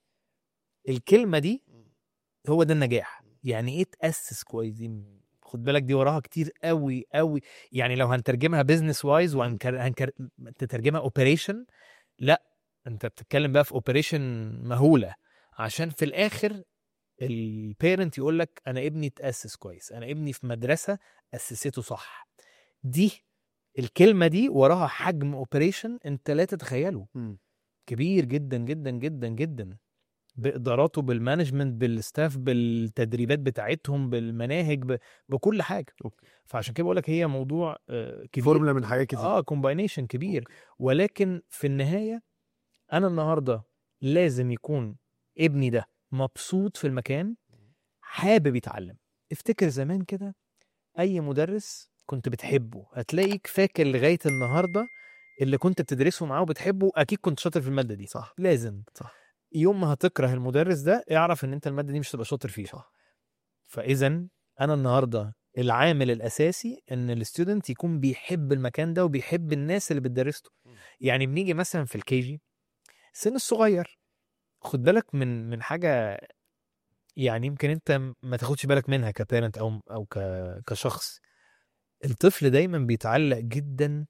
الكلمه دي هو ده النجاح. يعني ايه تاسس كويس؟ دي خد بالك دي وراها كتير قوي قوي. يعني لو هنترجمها بيزنس وايز وهنترجمها اوبريشن، لا انت بتتكلم بقى في اوبريشن مهوله، عشان في الاخر البيرنت يقول لك انا ابني اتاسس كويس، انا ابني في مدرسه اسسته صح. دي الكلمه دي وراها حجم اوبريشن انت لا تتخيله، مم. كبير جدا جدا جدا جدا، باداراته، بالمانجمنت، بالستاف، بالتدريبات بتاعتهم، بالمناهج، ب... بكل حاجه. أوكي. فعشان كده بقول لك هي موضوع آه، كبير، فورمولا من حاجات كتير. اه كومباينيشن كبير. أوكي. ولكن في النهايه انا النهارده لازم يكون ابني ده مبسوط في المكان، حابب يتعلم. افتكر زمان كده اي مدرس كنت بتحبه هتلاقيك فاكر لغايه النهارده اللي كنت بتدرسه معاه وبتحبه، اكيد كنت شاطر في الماده دي. صح لازم صح يوم ما هتكره المدرس ده اعرف ان انت الماده دي مش هتبقى شاطر فيها. صح. فاذا انا النهارده العامل الاساسي ان الستودنت يكون بيحب المكان ده وبيحب الناس اللي بتدرسته. يعني بنيجي مثلا في الكي جي السن الصغير، خد بالك من من حاجه يعني يمكن انت ما تاخدش بالك منها كبيرنت او او ك- كشخص. الطفل دايما بيتعلق جدا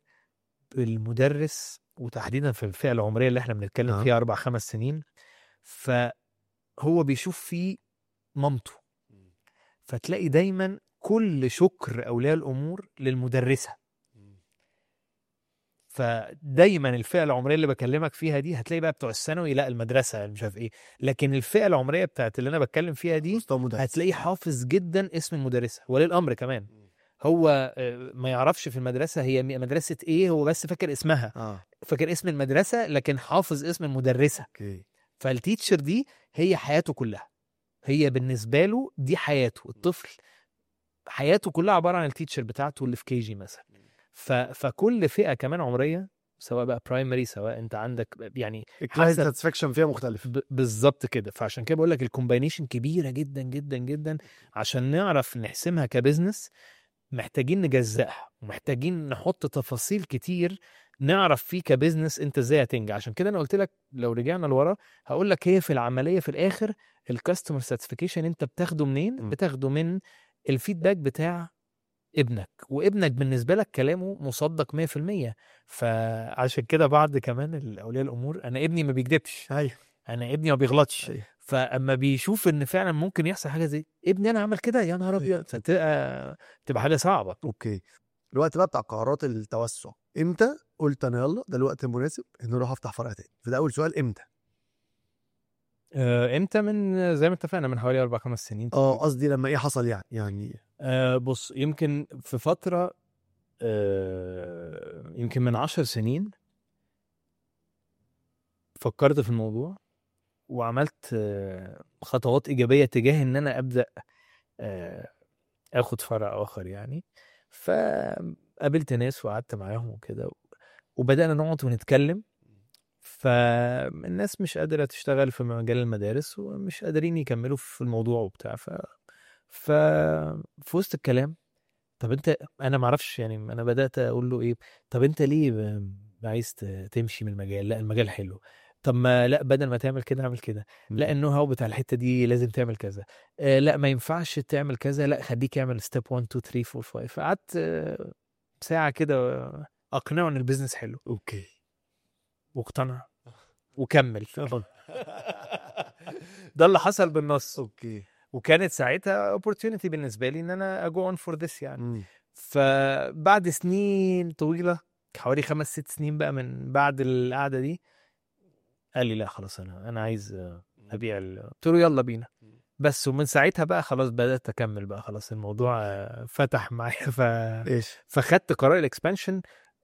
بالمدرس، وتحديدا في الفئه العمريه اللي احنا بنتكلم آه. فيها اربع خمس سنين، فهو بيشوف فيه مامته. فتلاقي دايما كل شكر اولياء الامور للمدرسه. فدايما الفئه العمريه اللي بكلمك فيها دي هتلاقي بقى بتوع الثانوي لا المدرسه مش عارف ايه، لكن الفئه العمريه بتاعت اللي انا بتكلم فيها دي مستوى مدرس. هتلاقيه حافظ جدا اسم المدرسه، ولي الامر كمان هو آه، ما يعرفش في المدرسه هي م- مدرسه ايه، هو بس فاكر اسمها، اه فاكر اسم المدرسه لكن حافظ اسم المدرسه. اوكي. فالتيتشر دي هي حياته كلها، هي بالنسبه له دي حياته. الطفل حياته كلها عباره عن التيتشر بتاعته اللي في كي جي مثلا. ف... فكل فئه كمان عمريه سواء بقى برايمري سواء انت عندك يعني الكلاينت حسب ساتسفاكشن فيها مختلف. ب... بالظبط كده. فعشان كده بقول لك الكومباينيشن كبيره جدا جدا جدا. عشان نعرف نحسمها كبزنس محتاجين نجزأها ومحتاجين نحط تفاصيل كتير نعرف فيه كبزنس انت ازاي هتنجح. عشان كده انا قلت لك لو رجعنا لورا هقول لك هي في العمليه في الاخر الكاستمر ساتسفيكيشن انت بتاخده منين؟ م. بتاخده من الفيدباك بتاع ابنك، وابنك بالنسبه لك كلامه مصدق مية في المية. فعشان كده بعض كمان الاولياء الامور انا ابني ما بيكذبش، ايوه انا ابني ما بيغلطش، ايوه. فاما بيشوف ان فعلا ممكن يحصل حاجه زي ابني انا عمل كده يا نهار ابيض، فتبقى تبقى حاجه صعبه. اوكي. الوقت بقى بتاع قرارات التوسع، امتى قلت انا يلا ده الوقت المناسب ان اروح افتح فرع تاني؟ فده اول سؤال، امتى؟ آه، امتى؟ من زي ما اتفقنا من حوالي اربع خمس سنين اه تقريبا. قصدي لما ايه حصل يعني يعني آه بص يمكن في فتره آه يمكن من عشر سنين فكرت في الموضوع وعملت آه خطوات ايجابيه تجاه ان انا ابدا آه اخد فرع اخر يعني. فقابلت ناس وقعدت معاهم وكده وبدانا نقعد ونتكلم. فالناس مش قادرة تشتغل في مجال المدارس ومش قادرين يكملوا في الموضوع وبتاع. ف ف في وسط الكلام طب انت انا ما اعرفش يعني انا بدأت اقول له ايه، طب انت ليه ب- عايز ت- تمشي من المجال؟ لا المجال حلو. طب ما لا بدل ما تعمل كده اعمل كده، لا النو هاو بتاع الحته دي لازم تعمل كذا، آه لا ما ينفعش تعمل كذا، لا خليك اعمل ستيب واحد اتنين تلاتة اربعة خمسة. فقعدت آه، ساعه كده اقنعه ان البيزنس حلو، اوكي. واقتنع وكمل. ده اللي حصل بالنص. اوكي. وكانت ساعتها opportunity بالنسبه لي ان انا اجو اون فور ذس يعني. مم. فبعد سنين طويله، حوالي خمس ست سنين بقى من بعد القعده دي، قال لي لا خلاص انا انا عايز آه، ابيع ال- قلت له يلا بينا. بس ومن ساعتها بقى خلاص بدات اكمل بقى، خلاص الموضوع آه، فتح معايا. ف ايش؟ فخدت قرار الاكسبانشن.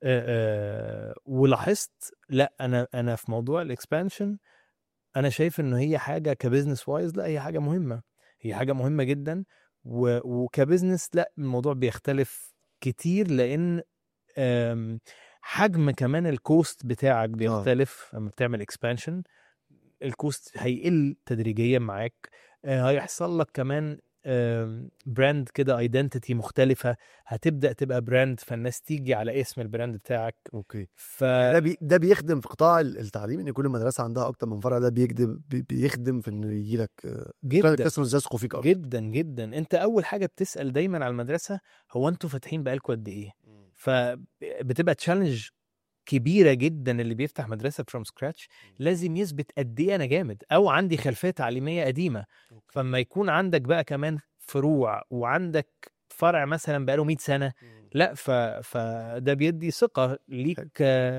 ولاحظت لا انا انا في موضوع الاكسبانشن انا شايف انه هي حاجه كبزنس وايز، لا هي حاجه مهمه، هي حاجه مهمه جدا. و... وكبزنس لا الموضوع بيختلف كتير، لان آم، حجم كمان الكوست بتاعك اه. بيختلف لما بتعمل اكسبانشن. الكوست هيقل تدريجيا معاك، آه، هيحصل لك كمان براند كده ايدنتيتي مختلفة، هتبدأ تبقى براند فالناس تيجي على اسم البراند بتاعك. اوكي. ف ده بي ده بيخدم في قطاع ال- التعليم، ان كل مدرسه عندها اكتر من فرع، ده بيخدم بي بيخدم في انه يجي لك جدا كاستمرز يثقوا فيك اكتر. جدا جدا. انت اول حاجة بتسأل دايما على المدرسة هو انتوا فاتحين بقالكم قد ايه؟ فبتبقى تشالنج كبيرة جدا. اللي بيفتح مدرسة فروم سكراتش لازم يثبت قد ايه انا جامد او عندي خلفية تعليمية قديمة. فما يكون عندك بقى كمان فروع وعندك فرع مثلا بقاله مئة سنة، لا ف... فده بيدي ثقة ليك ك...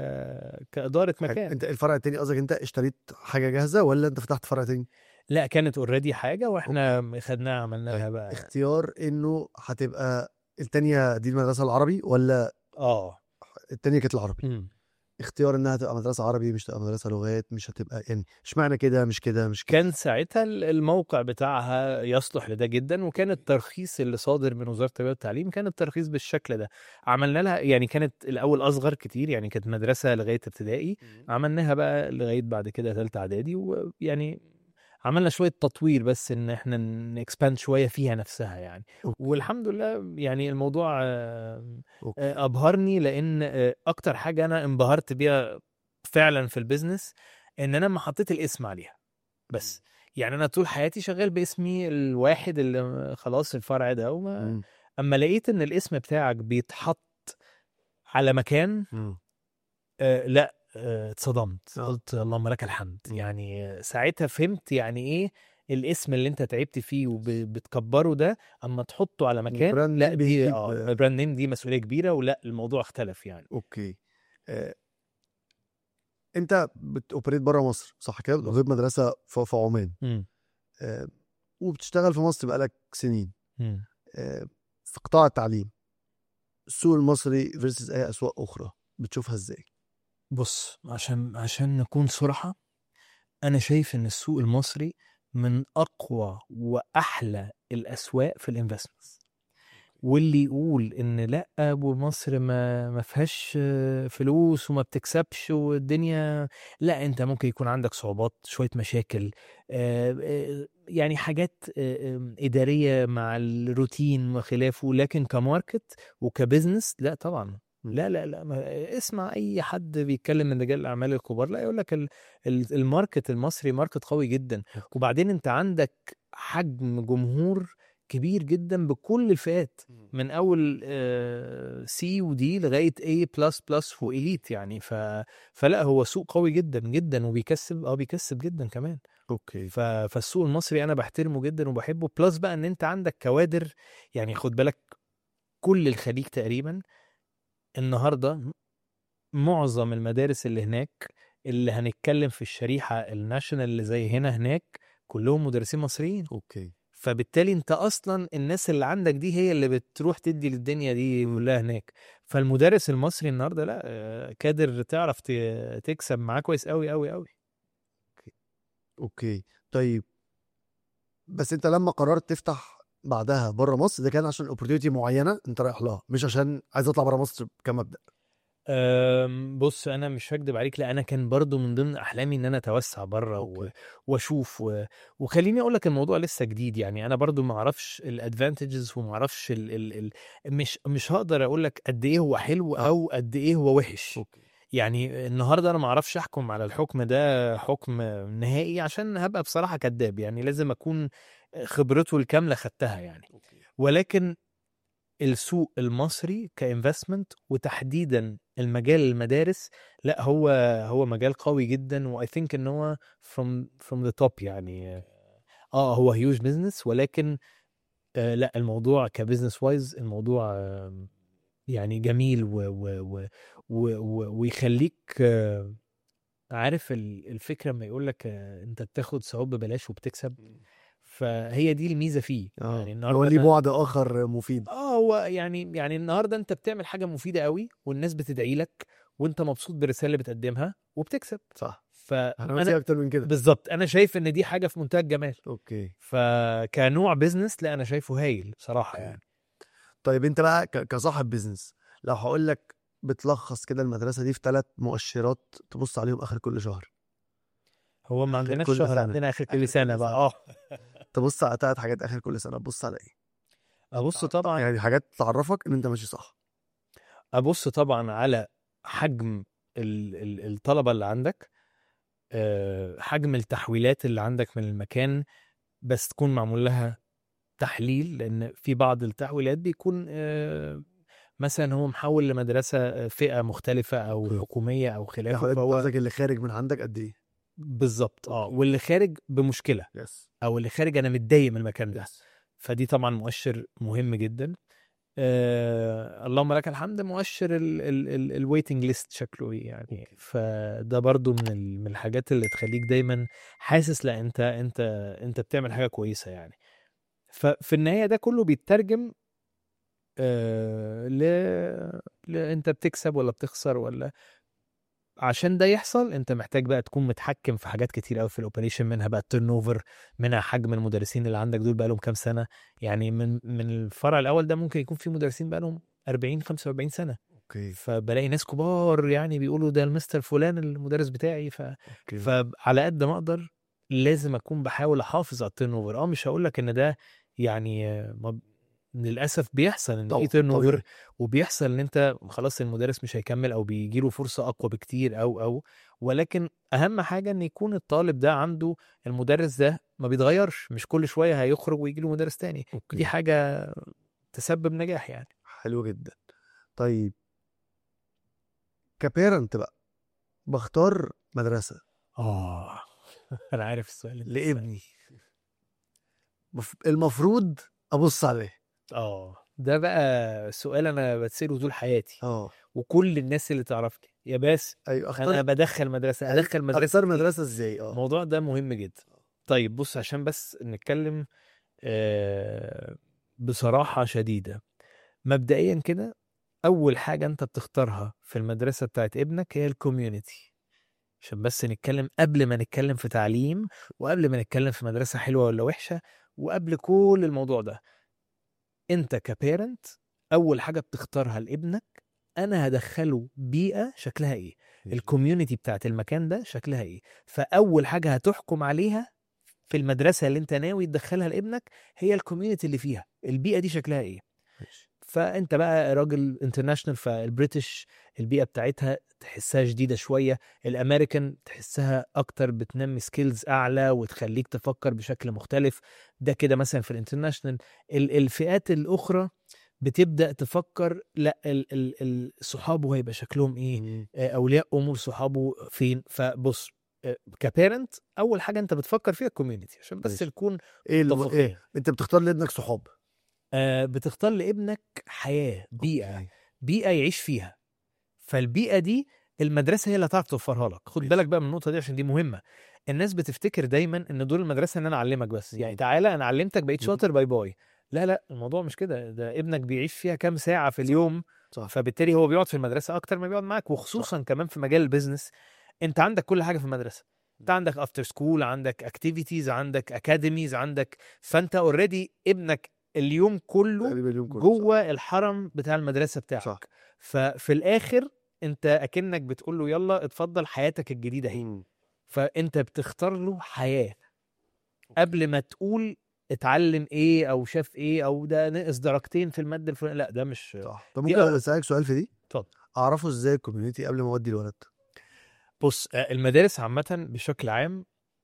كإدارة حلو. مكان. انت الفرع التاني قصدك انت اشتريت حاجه جاهزه ولا انت فتحت فرع تاني؟ لا كانت اوريدي حاجة واحنا خدناها عملنا لها طيب، بقى. اختيار انه هتبقى التانية دي المدرسه العربي ولا اه التانية كانت العربي؟ مم. اختيار انها تبقى مدرسه عربي مش تبقى مدرسه لغات، مش هتبقى يعني اشمعنى كده مش كده مش كده؟ كان ساعتها الموقع بتاعها يصلح لده جدا، وكان الترخيص اللي صادر من وزارة التربية والتعليم كان الترخيص بالشكل ده. عملنا لها يعني كانت الأول أصغر كتير، يعني كانت مدرسة لغاية ابتدائي، عملناها بقى لغاية بعد كده ثالثة إعدادي. ويعني عملنا شوية تطوير بس إن إحنا نكسباند شوية فيها نفسها يعني. اوكي. والحمد لله يعني الموضوع آه، اوكي. آه، أبهرني، لأن آه، أكتر حاجة أنا انبهرت بيها فعلا في البيزنس إن أنا لما حطيت الاسم عليها بس. يعني انا طول حياتي شغال باسمي الواحد اللي خلاص الفرع ده، وما مم. اما لقيت ان الاسم بتاعك بيتحط على مكان، مم. آه لا آه، اتصدمت. آه. قلت اللهم لك الحمد. مم. يعني آه، ساعتها فهمت يعني ايه الاسم اللي انت تعبت فيه وبتكبره ده اما تحطه على مكان، البراند لا نيم دي بيجيب اه براند نيم دي مسؤولية كبيرة، ولا الموضوع اختلف يعني. اوكي. آه. انت بتوبريت بره مصر صح كده؟ غير مدرسه في في عمان، مم. آه. وبتشتغل في مصر بقالك سنين، مم. آه. في قطاع التعليم، السوق المصري فيرسز اي اسواق اخرى بتشوفها ازاي؟ بص، عشان عشان نكون صراحة، أنا شايف إن السوق المصري من أقوى وأحلى الأسواق في الانفستمنتس. واللي يقول إن لأ أبو مصر ما ما فيهاش آه، فلوس وما بتكسبش والدنيا، لا أنت ممكن يكون عندك صعوبات، شوية مشاكل، آه، آه، يعني حاجات آه، آه، إدارية مع الروتين وخلافه، لكن كماركت وكبزنس لا طبعا. م. لا لا لا ما اسمع اي حد بيتكلم من رجال الاعمال الكبار، لا يقول لك ال- ال- الماركت المصري ماركت قوي جدا. وبعدين انت عندك حجم جمهور كبير جدا بكل الفئات، من اول سي ودي لغايه اي بلس بلس واليت يعني. ف فلا هو سوق قوي جدا جدا وبيكسب، اه بيكسب جدا كمان. اوكي. ف... فالسوق المصري انا بحترمه جدا وبحبه. بلس بقى ان انت عندك كوادر، يعني خد بالك كل الخليج تقريبا النهارده معظم المدارس اللي هناك اللي هنتكلم في الشريحة الناشونال اللي زي هنا هناك كلهم مدرسين مصريين. اوكي. فبالتالي انت اصلا الناس اللي عندك دي هي اللي بتروح تدي للدنيا دي كلها هناك. فالمدرس المصري النهارده لا آه، قادر تعرف ت- تكسب معاه كويس قوي قوي قوي. اوكي. طيب، بس انت لما قررت تفتح بعدها بره مصر، ده كان عشان اوبورتيونيتي معينه انت رايح لها، مش عشان عايز اطلع بره مصر كمبدأ؟ أم، بص انا مش هكدب عليك، لا انا كان برضو من ضمن احلامي ان انا اتوسع بره و... اوكي. واشوف و... وخليني اقول لك الموضوع لسه جديد. يعني انا برضو ما اعرفش الادفانتجز وما اعرفش ال... ال... ال... مش مش هقدر اقول لك قد ايه هو حلو آه. او قد ايه هو وحش. اوكي. يعني النهارده انا ما اعرفش احكم على الحكم ده حكم نهائي، عشان هبقى بصراحه كذاب، يعني لازم اكون خبرته الكامله خدتها يعني. ولكن السوق المصري كانفستمنت وتحديدا المجال المدارس، لا هو هو مجال قوي جدا، واي ثينك ان هو from from the top يعني. اه هو هيوج بزنس، ولكن آه لا الموضوع كبزنس وايز الموضوع آه يعني جميل و و و و و ويخليك آه عارف ال- الفكره لما يقول لك آه انت بتاخد ثواب ببلاش وبتكسب، فهي دي الميزه فيه اه يعني. هو النهارده ليه انا بعد اخر مفيد. اه هو يعني يعني النهارده انت بتعمل حاجه مفيده قوي والناس بتدعي لك، وانت مبسوط بالرساله اللي بتقدمها وبتكسب. صح. انا فانا قلت اكتر من كده. بالظبط انا شايف ان دي حاجه في منتهى الجمال. اوكي. فكنوع بيزنس لا انا شايفه هايل بصراحه اوكي. يعني. طيب انت بقى ك- كصاحب بيزنس، لو هقول لك بتلخص كده المدرسه دي في ثلاث مؤشرات تبص عليهم اخر كل شهر، هو ما اخر عندناش كل شهر، سنه، عندنا اخر اخر كل سنه كل بقى سنه اه. تبص على ثلاث حاجات اخر كل سنه، تبص على ايه؟ ابص طبعا يعني حاجات تعرفك ان انت ماشي صح. ابص طبعا على حجم ال- ال- الطلبه اللي عندك، آه، حجم التحويلات اللي عندك من المكان، بس تكون معمول لها تحليل، لان في بعض التحويلات بيكون آه، مثلا هو محول لمدرسه آه، فئه مختلفه او اوكي. حكوميه او خلافه، يعني فهو قصدك اللي خارج من عندك قد ايه؟ بالظبط اه. اوكي. واللي خارج بمشكله، يس. او اللي خارج انا متضايق من المكان ده، يس. فدي طبعا مؤشر مهم جدا. آه اللهم لك الحمد، مؤشر الويتنج ليست شكله ايه يعني. فده برضو من ال- من الحاجات اللي تخليك دايما حاسس لا انت انت انت بتعمل حاجه كويسه يعني. ففي النهايه ده كله بيترجم آه ل... ل... انت بتكسب ولا بتخسر ولا. عشان ده يحصل انت محتاج بقى تكون متحكم في حاجات كتير قوي في الاوبريشن، منها بقى التيرن اوفر، منها حجم المدرسين اللي عندك دول بقى لهم كام سنه. يعني من من الفرع الاول ده ممكن يكون في مدرسين بقى لهم أربعين خمسة وأربعين سنه، اوكي. فبلاقي ناس كبار يعني بيقولوا ده المستر فلان المدرس بتاعي. ف... اوكي. فعلى قد ما اقدر لازم اكون بحاول احافظ على التيرن اوفر. اه مش هقول لك ان ده يعني آه، ما- للاسف بيحصل ان في طبعا تيرن اوفر، طبيعي. وبيحصل ان انت خلاص المدرس مش هيكمل او بيجي له فرصه اقوى بكتير او او ولكن اهم حاجه ان يكون الطالب ده عنده المدرس ده ما بيتغيرش، مش كل شويه هيخرج ويجي له مدرس تاني. دي اوكي. حاجه تسبب نجاح يعني. حلو جدا. طيب كبيرنت بقى، بختار مدرسه اه انا عارف السؤال اللي انت بتسأله. لابني، مف- المفروض ابص عليه. اه ده بقى سؤال انا بتسأله طول حياتي، اه وكل الناس اللي تعرفني يا باس ايوه انا اختار. بدخل مدرسه أيوة. ادخل مدرسه اختار ايه. مدرسه ازاي؟ اه الموضوع ده مهم جدا. طيب بص عشان بس نتكلم آه بصراحه شديده. مبدئيا كده اول حاجه انت بتختارها في المدرسه بتاعت ابنك هي الكوميونتي، عشان بس نتكلم قبل ما نتكلم في تعليم، وقبل ما نتكلم في مدرسه حلوه ولا وحشه، وقبل كل الموضوع ده. انت كبيرنت اول حاجه بتختارها لابنك انا هدخله بيئه شكلها ايه، الكوميونتي بتاعت المكان ده شكلها ايه. فاول حاجه هتحكم عليها في المدرسه اللي انت ناوي تدخلها لابنك هي الكوميونتي اللي فيها، البيئه دي شكلها ايه. ماشي. فانت بقى راجل انترناشونال، فالبريتش البيئه بتاعتها تحسها جديده شويه، الامريكان تحسها اكتر بتنمي سكيلز اعلى وتخليك تفكر بشكل مختلف. ده كده مثلا في الانترناشونال. ال- الفئات الاخرى بتبدا تفكر لا ال ال ال صحابه هيبقى شكلهم ايه، مم. آه، اولياء امور صحابه فين. فبص آه، كبيرنت اول حاجه انت بتفكر فيها الكوميونتي، عشان بس ماشي. نكون ايه الم... متفقين. ايه انت بتختار لابنك صحاب؟ آه، بتختار لابنك حياه، بيئه، اوكي. بيئه يعيش فيها. فالبيئه دي المدرسه هي اللي هتعرف توفرها لك. خد ماشي. بالك بقى من النقطه دي عشان دي مهمه. الناس بتفتكر دايما ان دور المدرسه ان انا اعلمك بس، يعني تعالى انا علمتك بقيت مم. شاطر باي باي. لا لا الموضوع مش كده، ده ابنك بيعيش فيها كام ساعه في اليوم. صح. فبالتالي هو بيقعد في المدرسه اكتر ما بيقعد معاك، وخصوصا صح. كمان في مجال البيزنس. انت عندك كل حاجه في المدرسه، انت عندك افتر سكول، عندك اكتيفيتيز، عندك اكاديميز، عندك. فانت اوريدي ابنك اليوم كله تقريبا اليوم كله. صح. جوه الحرم بتاع المدرسه صح. بتاعك. ففي الاخر انت اكنك بتقول له يلا اتفضل حياتك الجديده اهي. مم. فانت بتختار له حياه قبل ما تقول اتعلم ايه او شاف ايه او ده نقص درجتين في الماده الفلانيه. لا ده مش صح. طب دي ممكن أ- اسالك سؤال في دي؟ اتفضل. اعرفه ازاي الكوميونتي قبل ما اودي الولد؟ بص، آه، المدارس عامة بشكل عام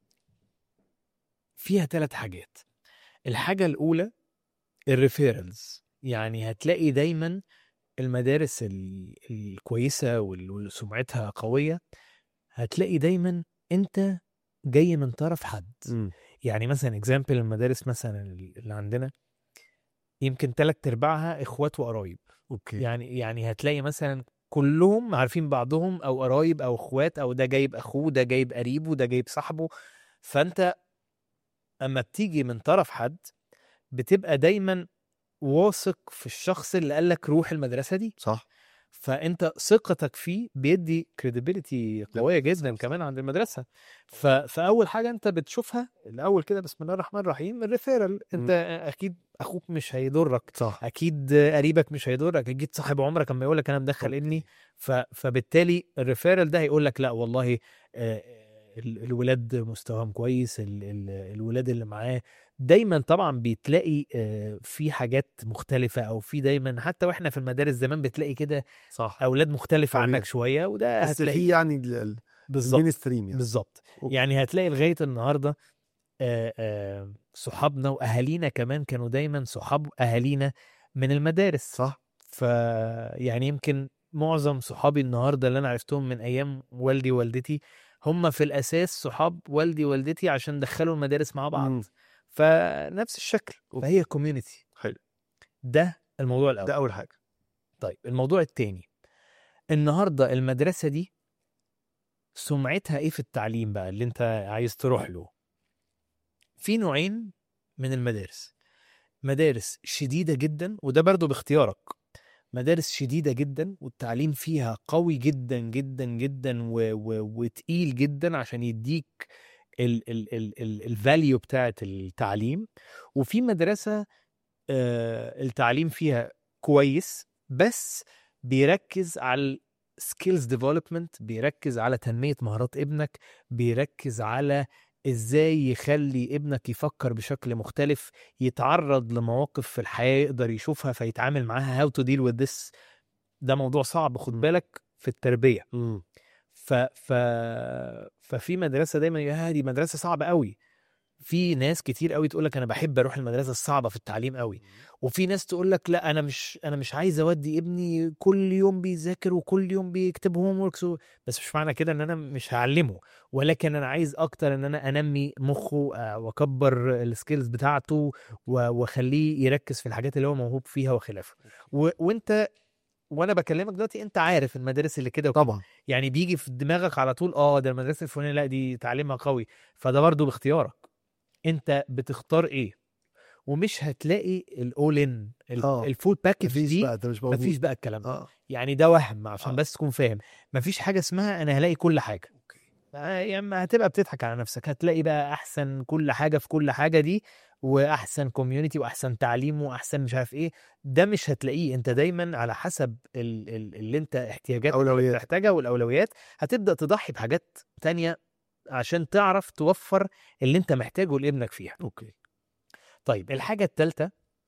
فيها ثلاث حاجات. الحاجة الأولى الريفيرالز، يعني هتلاقي دايما المدارس ال- الكويسة وال- واللي سمعتها قوية، هتلاقي دايما انت جاي من طرف حد. امم يعني مثلا اكزامبل المدارس مثلا اللي عندنا يمكن تلات ارباعها اخوات وقرايب. اوكي. يعني يعني هتلاقي مثلا كلهم عارفين بعضهم، او قرايب او اخوات، او ده جايب اخوه، ده جايب قريبه، ده جايب صاحبه. فانت اما بتيجي من طرف حد بتبقى دايما واثق في الشخص اللي قالك روح المدرسة دي. صح. فانت ثقتك فيه بيدي كريديبيليتي قويه جدا كمان عند المدرسه. ف... فاول حاجه انت بتشوفها الاول كده، بسم الله الرحمن الرحيم، الريفيرال. انت مم. اكيد اخوك مش هيضرك، صح. اكيد قريبك مش هيضرك، اكيد صاحب عمرك اما يقول لك انا مدخل ابني. ف... فبالتالي الريفيرال ده هيقول لك لا والله، آه، ال- الولاد مستواهم كويس، ال... ال... الولاد اللي معاه دايما طبعا بتلاقي آه، في حاجات مختلفة، او في دايما حتى واحنا في المدارس زمان بتلاقي كده صح. اولاد مختلفة عنك طبيعي. شوية، وده بس هتلاقي في يعني ال- ال- المين بالظبط. ستريم يعني. بالظبط. أوكي. يعني هتلاقي لغاية النهاردة آه، آه، صحابنا واهالينا كمان كانوا دايما صحاب اهالينا من المدارس. صح. ف يعني يمكن معظم صحابي النهارده اللي انا عرفتهم من ايام والدي ووالدتي هم في الاساس صحاب والدي ووالدتي عشان دخلوا المدارس مع بعض. مم. فنفس الشكل، أوكي. فهي كوميونتي. حلو. ده الموضوع ده الاول. اول حاجه. طيب الموضوع التاني، النهارده المدرسه دي سمعتها ايه في التعليم بقى اللي انت عايز تروح له؟ في نوعين من المدارس. مدارس شديده جدا، وده برضو باختيارك. مدارس شديده جدا والتعليم فيها قوي جدا جدا جدا و... و... وتقيل جدا عشان يديك ال ال ال ال الفاليو بتاعت التعليم. وفي مدرسه آه، التعليم فيها كويس بس بيركز على سكيلز ديفلوبمنت، بيركز على تنمية مهارات ابنك، بيركز على ازاي يخلي ابنك يفكر بشكل مختلف، يتعرض لمواقف في الحياة يقدر يشوفها فيتعامل معاها. how to deal with this. ده موضوع صعب، خد م. بالك في التربية. امم ف... ف... ففي مدرسة دايما يا دي مدرسة صعبة قوي. في ناس كتير قوي تقول لك انا بحب اروح المدرسه الصعبه في التعليم قوي. وفي ناس تقول لك لا انا مش انا مش عايز اودي ابني كل يوم بيذاكر وكل يوم بيكتب هوم وركس و... بس مش معنى كده ان انا مش هعلمه، ولكن انا عايز اكتر ان انا انمي مخه آه، واكبر السكيلز بتاعته و- واخليه يركز في الحاجات اللي هو موهوب فيها وخلافه. و... وانت وانا بكلمك دلوقتي انت عارف المدارس اللي كده وكده. طبعا. يعني بيجي في دماغك على طول اه ده المدرسه الفلانيه لا دي تعليمها قوي. فده برضو باختيارك، انت بتختار ايه. ومش هتلاقي الاول ان اه الفول باكج مفيش دي. بقى، ده مش موجود. مفيش بقى الكلام ده. اه يعني ده وهم عشان اه بس تكون فاهم. مفيش حاجه اسمها انا هلاقي كل حاجه. اوكي. آه، يا اما هتبقى بتضحك على نفسك، هتلاقي بقى احسن كل حاجه في كل حاجه دي، واحسن كوميونتي واحسن تعليم واحسن مش عارف ايه. ده مش هتلاقيه. انت دايما على حسب ال- ال- اللي انت احتياجاتك اللي اولويات. بتحتاجها والاولويات هتبدا تضحي بحاجات تانية عشان تعرف توفر اللي انت محتاجه لابنك فيها. اوكي. طيب الحاجة الثالثة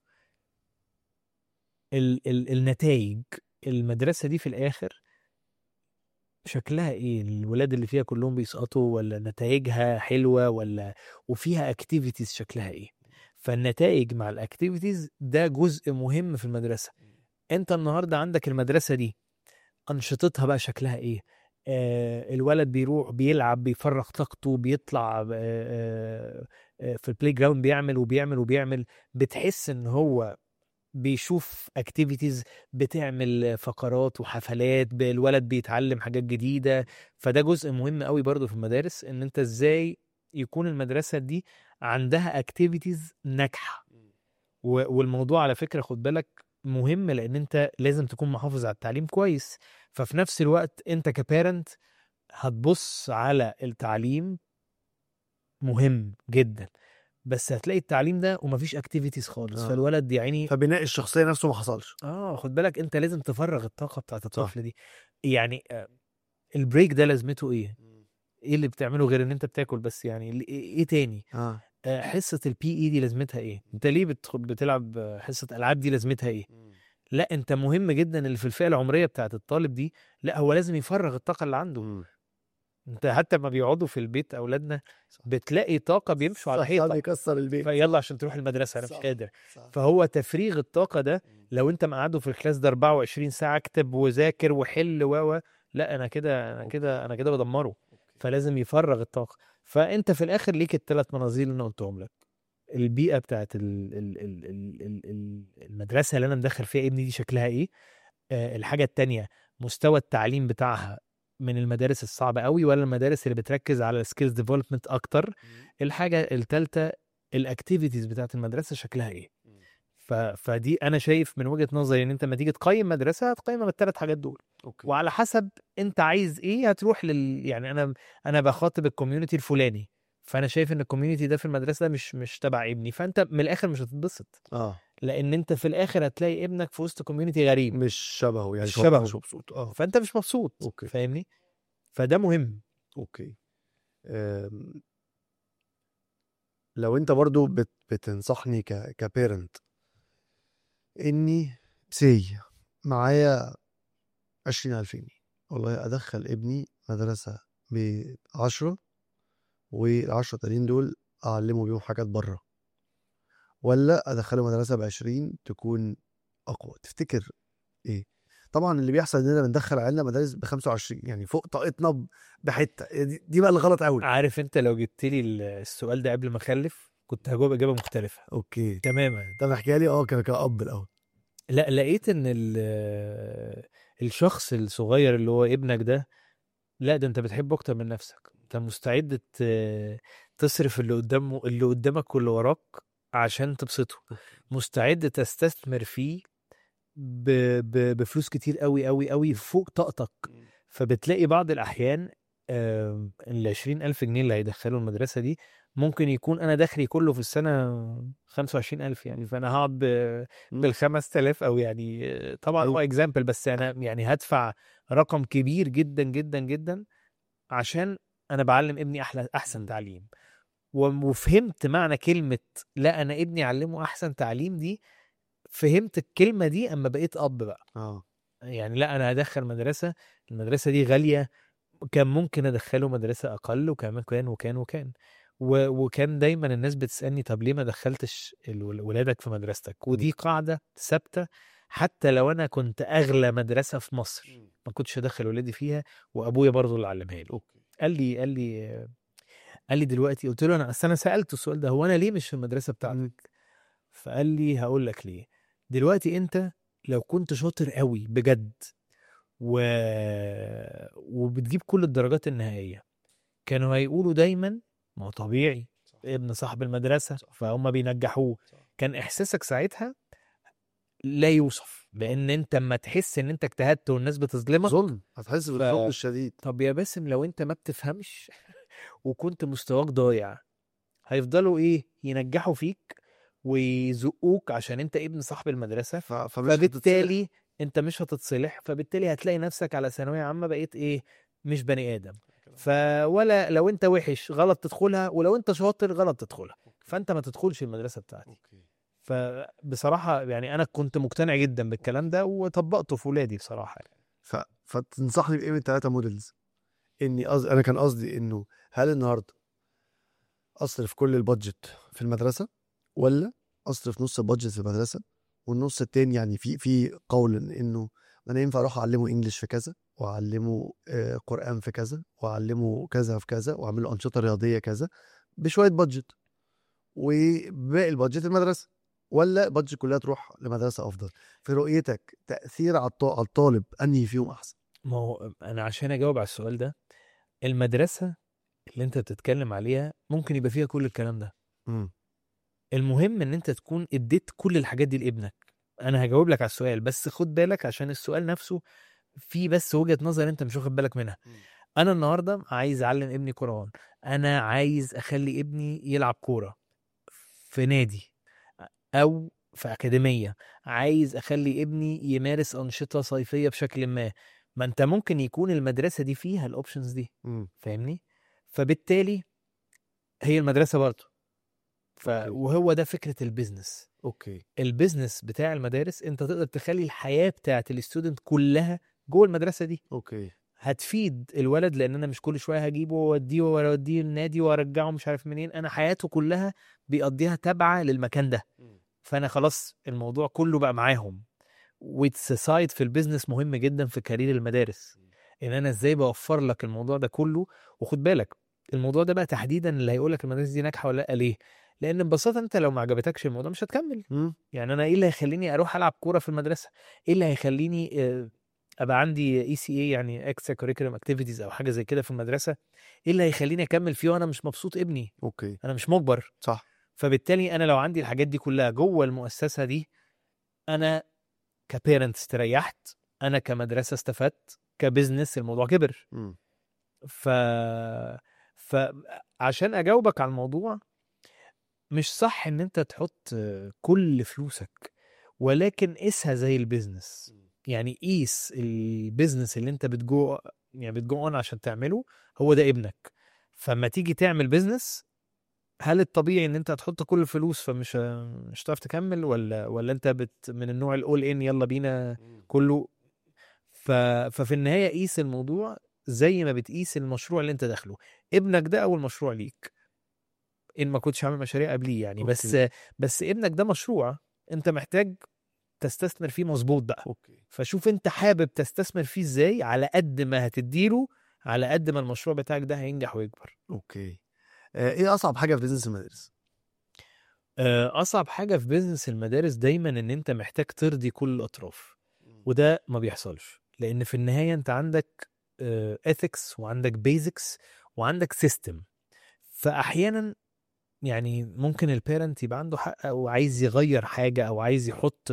ال ال النتائج. المدرسة دي في الآخر شكلها ايه؟ الولاد اللي فيها كلهم بيسقطوا ولا نتائجها حلوة ولا وفيها اكتيفيتيز شكلها ايه؟ فالنتائج مع الاكتيفيتيز ده جزء مهم في المدرسة. انت النهاردة عندك المدرسة دي أنشطتها بقى شكلها ايه؟ آه الولد بيروح بيلعب بيفرغ طاقته بيطلع آه آه آه، في البلاي جراوند بيعمل وبيعمل وبيعمل. بتحس ان هو بيشوف اكتيفيتيز، بتعمل فقرات وحفلات، الولد بيتعلم حاجات جديدة. فده جزء مهم قوي برضو في المدارس، ان انت ازاي يكون المدرسة دي عندها اكتيفيتيز ناجحة. و- والموضوع على فكرة خد بالك مهم، لان انت لازم تكون محافظ على التعليم كويس. ففي نفس الوقت انت كبارنت هتبص على التعليم مهم جدا، بس هتلاقي التعليم ده ومفيش اكتيفيتيز خالص، آه. فالولد يعني فبناء الشخصيه نفسه ما حصلش. اه خد بالك انت لازم تفرغ الطاقه بتاعت صح. الطفل دي. يعني آه، البريك ده لازمته ايه؟ ايه اللي بتعمله غير ان انت بتاكل بس؟ يعني ال- ايه إيه تاني؟ اه آه، حصه البي اي دي لازمتها ايه؟ انت ليه بتخ- بتلعب آه، حصه العاب دي لازمتها ايه؟ لا انت مهم جدا اللي في الفئه العمريه بتاعت الطالب دي، لا هو لازم يفرغ الطاقه اللي عنده. مم. انت حتى ما بيقعدوا في البيت اولادنا صح. بتلاقي طاقه بيمشوا على صح، صعب الحيطه، يكسر البيت. فيلا عشان تروح المدرسه انا مش صح. قادر. صح. فهو تفريغ الطاقه ده، مم. لو انت مقعده في الكلاس ده أربعة وعشرين ساعه اكتب وذاكر وحل و لا انا كده انا أوكي. كده انا كده بدمره. أوكي. فلازم يفرغ الطاقه. فانت في الاخر ليك الثلاث مناظير اللي انا قلتهم لك. البيئه بتاعت ال- ال- ال- ال- ال- ال- المدرسه اللي انا مدخل فيها ابني دي شكلها ايه. آه، الحاجه التانية مستوى التعليم بتاعها من المدارس الصعبه قوي ولا المدارس اللي بتركز على السكيلز ديفلوبمنت اكتر. مم. الحاجه الثالثه الاكتيفيتيز بتاعت المدرسه شكلها ايه. مم. ف... فدي انا شايف من وجهه نظري ان انت لما تيجي تقيم مدرسه هتقيمها بالثلاث حاجات دول. اوكي. وعلى حسب انت عايز ايه هتروح لل يعني انا انا بخاطب الكوميونتي الفلاني، فانا شايف ان الكوميونتي ده في المدرسه ده مش مش تبع ابني، فانت من الاخر مش هتتبسط، اه لان انت في الاخر هتلاقي ابنك في وسط كوميونتي غريب مش شبهه يعني، مش هو شبهه. مش مبسوط. اه فانت مش مبسوط. اوكي. فاهمني؟ فده مهم. اوكي. أم... لو انت برضو بت... بتنصحني ك كبيرنت اني سي معايا عشرين ألف جنيه، والله ادخل ابني مدرسة بعشرة، والعشرة تانيين دول اعلمه بيهم حاجات بره، ولا ادخله مدرسة بعشرين تكون اقوى؟ تفتكر ايه؟ طبعا اللي بيحصل اننا بندخل عيالنا مدارس ب خمسة وعشرين، يعني فوق طاقتنا ب- بحته، دي, دي بقى الغلط قوي. عارف انت لو جبت لي السؤال ده قبل ما اخلف كنت هجاوب اجابه مختلفه اوكي. تماما. طب احكي لي اه ك- كأب الاول. لا لقيت ان ال- الشخص الصغير اللي هو ابنك ده، لا ده انت بتحبه اكتر من نفسك. انت مستعد ت- تصرف اللي قدامه اللي قدامك واللي وراك عشان تبسطه. مستعد تستثمر فيه ب... ب... بفلوس كتير قوي قوي قوي فوق طاقتك. فبتلاقي بعض الأحيان آم، ال عشرين ألف جنيه اللي هيدخلوا المدرسة دي ممكن يكون أنا دخلي كله في السنة خمسة وعشرين ألف يعني. فأنا هقعد ب- بالخمس تلاف أو يعني آه، طبعا هو أيوة. اكزامبل، بس أنا يعني هدفع رقم كبير جدا جدا جدا عشان أنا بعلم ابني أحلى أحسن تعليم. و- وفهمت معنى كلمة لا أنا ابني أعلمه أحسن تعليم دي. فهمت الكلمة دي أما بقيت أب بقى. اه يعني لا انا هدخل مدرسه، المدرسه دي غاليه، كان ممكن ادخله مدرسه اقل، وكمان كان وكان وكان و... وكان دايما الناس بتسالني طب ليه ما دخلتش الول- ولادك في مدرستك. ودي قاعده ثابته، حتى لو انا كنت اغلى مدرسه في مصر ما كنتش ادخل ولادي فيها، وابويا برضو اللي علمها لي. اوكي. قال لي قال لي قال لي دلوقتي، قلت له انا اصل انا سالته السؤال ده، هو انا ليه مش في المدرسه بتاعتك؟ فقال لي هقول لك ليه. دلوقتي انت لو كنت شاطر قوي بجد و... وبتجيب كل الدرجات النهائية، كانوا هيقولوا دايما ما هو طبيعي صح. ابن صاحب المدرسة صح. فهم بينجحوه. صح. كان إحساسك ساعتها لا يوصف، لأن أنت اما تحس إن أنت اجتهدت والناس بتظلمك. ظلم، هتحس ف... بالظلم الشديد. طب يا باسم لو أنت ما بتفهمش وكنت مستواك ضايع، هيفضلوا إيه ينجحوا فيك ويزقوك عشان أنت ابن صاحب المدرسة. ف... فمش هتتصلح. فبالتالي انت مش هتتصلح، فبالتالي هتلاقي نفسك على ثانويه عامه بقيت ايه مش بني ادم. فولا لو انت وحش غلط تدخلها، ولو انت شاطر غلط تدخلها. فانت ما تدخلش المدرسه بتاعتي. اوكي. فبصراحه يعني انا كنت مقتنع جدا بالكلام ده وطبقته في ولادي بصراحه يعني. ف... فتنصحني بايه من الثلاثه موديلز؟ اني قصد... انا كان قصدي انه هل النهارده اصرف كل البادجت في المدرسه، ولا اصرف نص البادجت في المدرسه والنص التاني، يعني في في قول إن- انه انا ينفع اروح اعلمه انجليش في كذا، واعلمه آه، قران في كذا، واعلمه كذا في كذا، واعمل له انشطه رياضيه كذا بشويه بادجت، وباقي البادجت المدرسه، ولا البادجت كلها تروح لمدرسه افضل؟ في رؤيتك تاثير على الط- على الطالب انهي فيهم احسن؟ ما هو انا عشان اجاوب على السؤال ده، المدرسه اللي انت بتتكلم عليها ممكن يبقى فيها كل الكلام ده. امم المهم ان انت تكون اديت كل الحاجات دي لابنك. انا هجاوب لك على السؤال، بس خد بالك عشان السؤال نفسه في بس وجهة نظر انت مش واخد بالك منها. انا النهارده عايز اعلم ابني قرآن، انا عايز اخلي ابني يلعب كورة في نادي او في اكاديمية، عايز اخلي ابني يمارس انشطة صيفية بشكل ما. ما انت ممكن يكون المدرسة دي فيها الاوبشنز دي. امم فاهمني؟ فبالتالي هي المدرسة برضه. ف... أوكي. وهو ده فكرة البيزنس. اوكي البيزنس بتاع المدارس انت تقدر تخلي الحياه بتاعت الستودنت كلها جوه المدرسه دي. اوكي هتفيد الولد لان انا مش كل شويه هجيبه واوديه واوديه النادي وارجعه مش عارف منين، انا حياته كلها بيقضيها تابعه للمكان ده. فانا خلاص الموضوع كله بقى معاهم. واتس سايد في البيزنس مهم جدا في كارير المدارس، ان انا ازاي بوفر لك الموضوع ده كله. وخد بالك الموضوع ده بقى تحديدا اللي هيقول لك المدارس دي ناجحه ولا لا، ليه؟ لان ببساطه انت لو ما عجبتكش الموضوع مش هتكمل. مم. يعني انا ايه اللي هيخليني اروح العب كوره في المدرسه؟ ايه اللي هيخليني آه، ابقى عندي اي سي اي يعني اكسترا كوريكولم اكتيفيتيز او حاجه زي كده في المدرسه؟ ايه اللي هيخليني اكمل فيه وانا مش مبسوط ابني؟ اوكي انا مش مجبر. صح فبالتالي انا لو عندي الحاجات دي كلها جوه المؤسسه دي، انا كبيرنت استريحت، انا كمدرسه استفدت، كبزنس الموضوع كبر. مم. ف فعشان اجاوبك على الموضوع، مش صح ان انت تحط كل فلوسك، ولكن قيسها زي البيزنس. يعني قيس البيزنس اللي انت بتجو يعني بتجو اون عشان تعمله، هو ده ابنك. فما تيجي تعمل بيزنس، هل الطبيعي ان انت هتحط كل الفلوس فمش مش هتعرف تكمل، ولا ولا انت بت من النوع الاول ان يلا بينا كله؟ ف... ففي النهايه قيس الموضوع زي ما بتقيس المشروع اللي انت داخله. ابنك ده اول مشروع ليك، ان ما كنتش عامل مشاريع قبليه يعني. أوكي. بس بس ابنك ده مشروع انت محتاج تستثمر فيه مظبوط بقى. اوكي فشوف انت حابب تستثمر فيه ازاي، على قد ما هتديله على قد ما المشروع بتاعك ده هينجح ويكبر. اوكي آه، ايه اصعب حاجه في بيزنس المدارس؟ آه، اصعب حاجه في بيزنس المدارس دايما ان انت محتاج ترضي كل الاطراف، وده ما بيحصلش. لان في النهايه انت عندك ethics وعندك basics وعندك system. فاحيانا يعني ممكن البيرنت يبقى عنده حق او عايز يغير حاجه او عايز يحط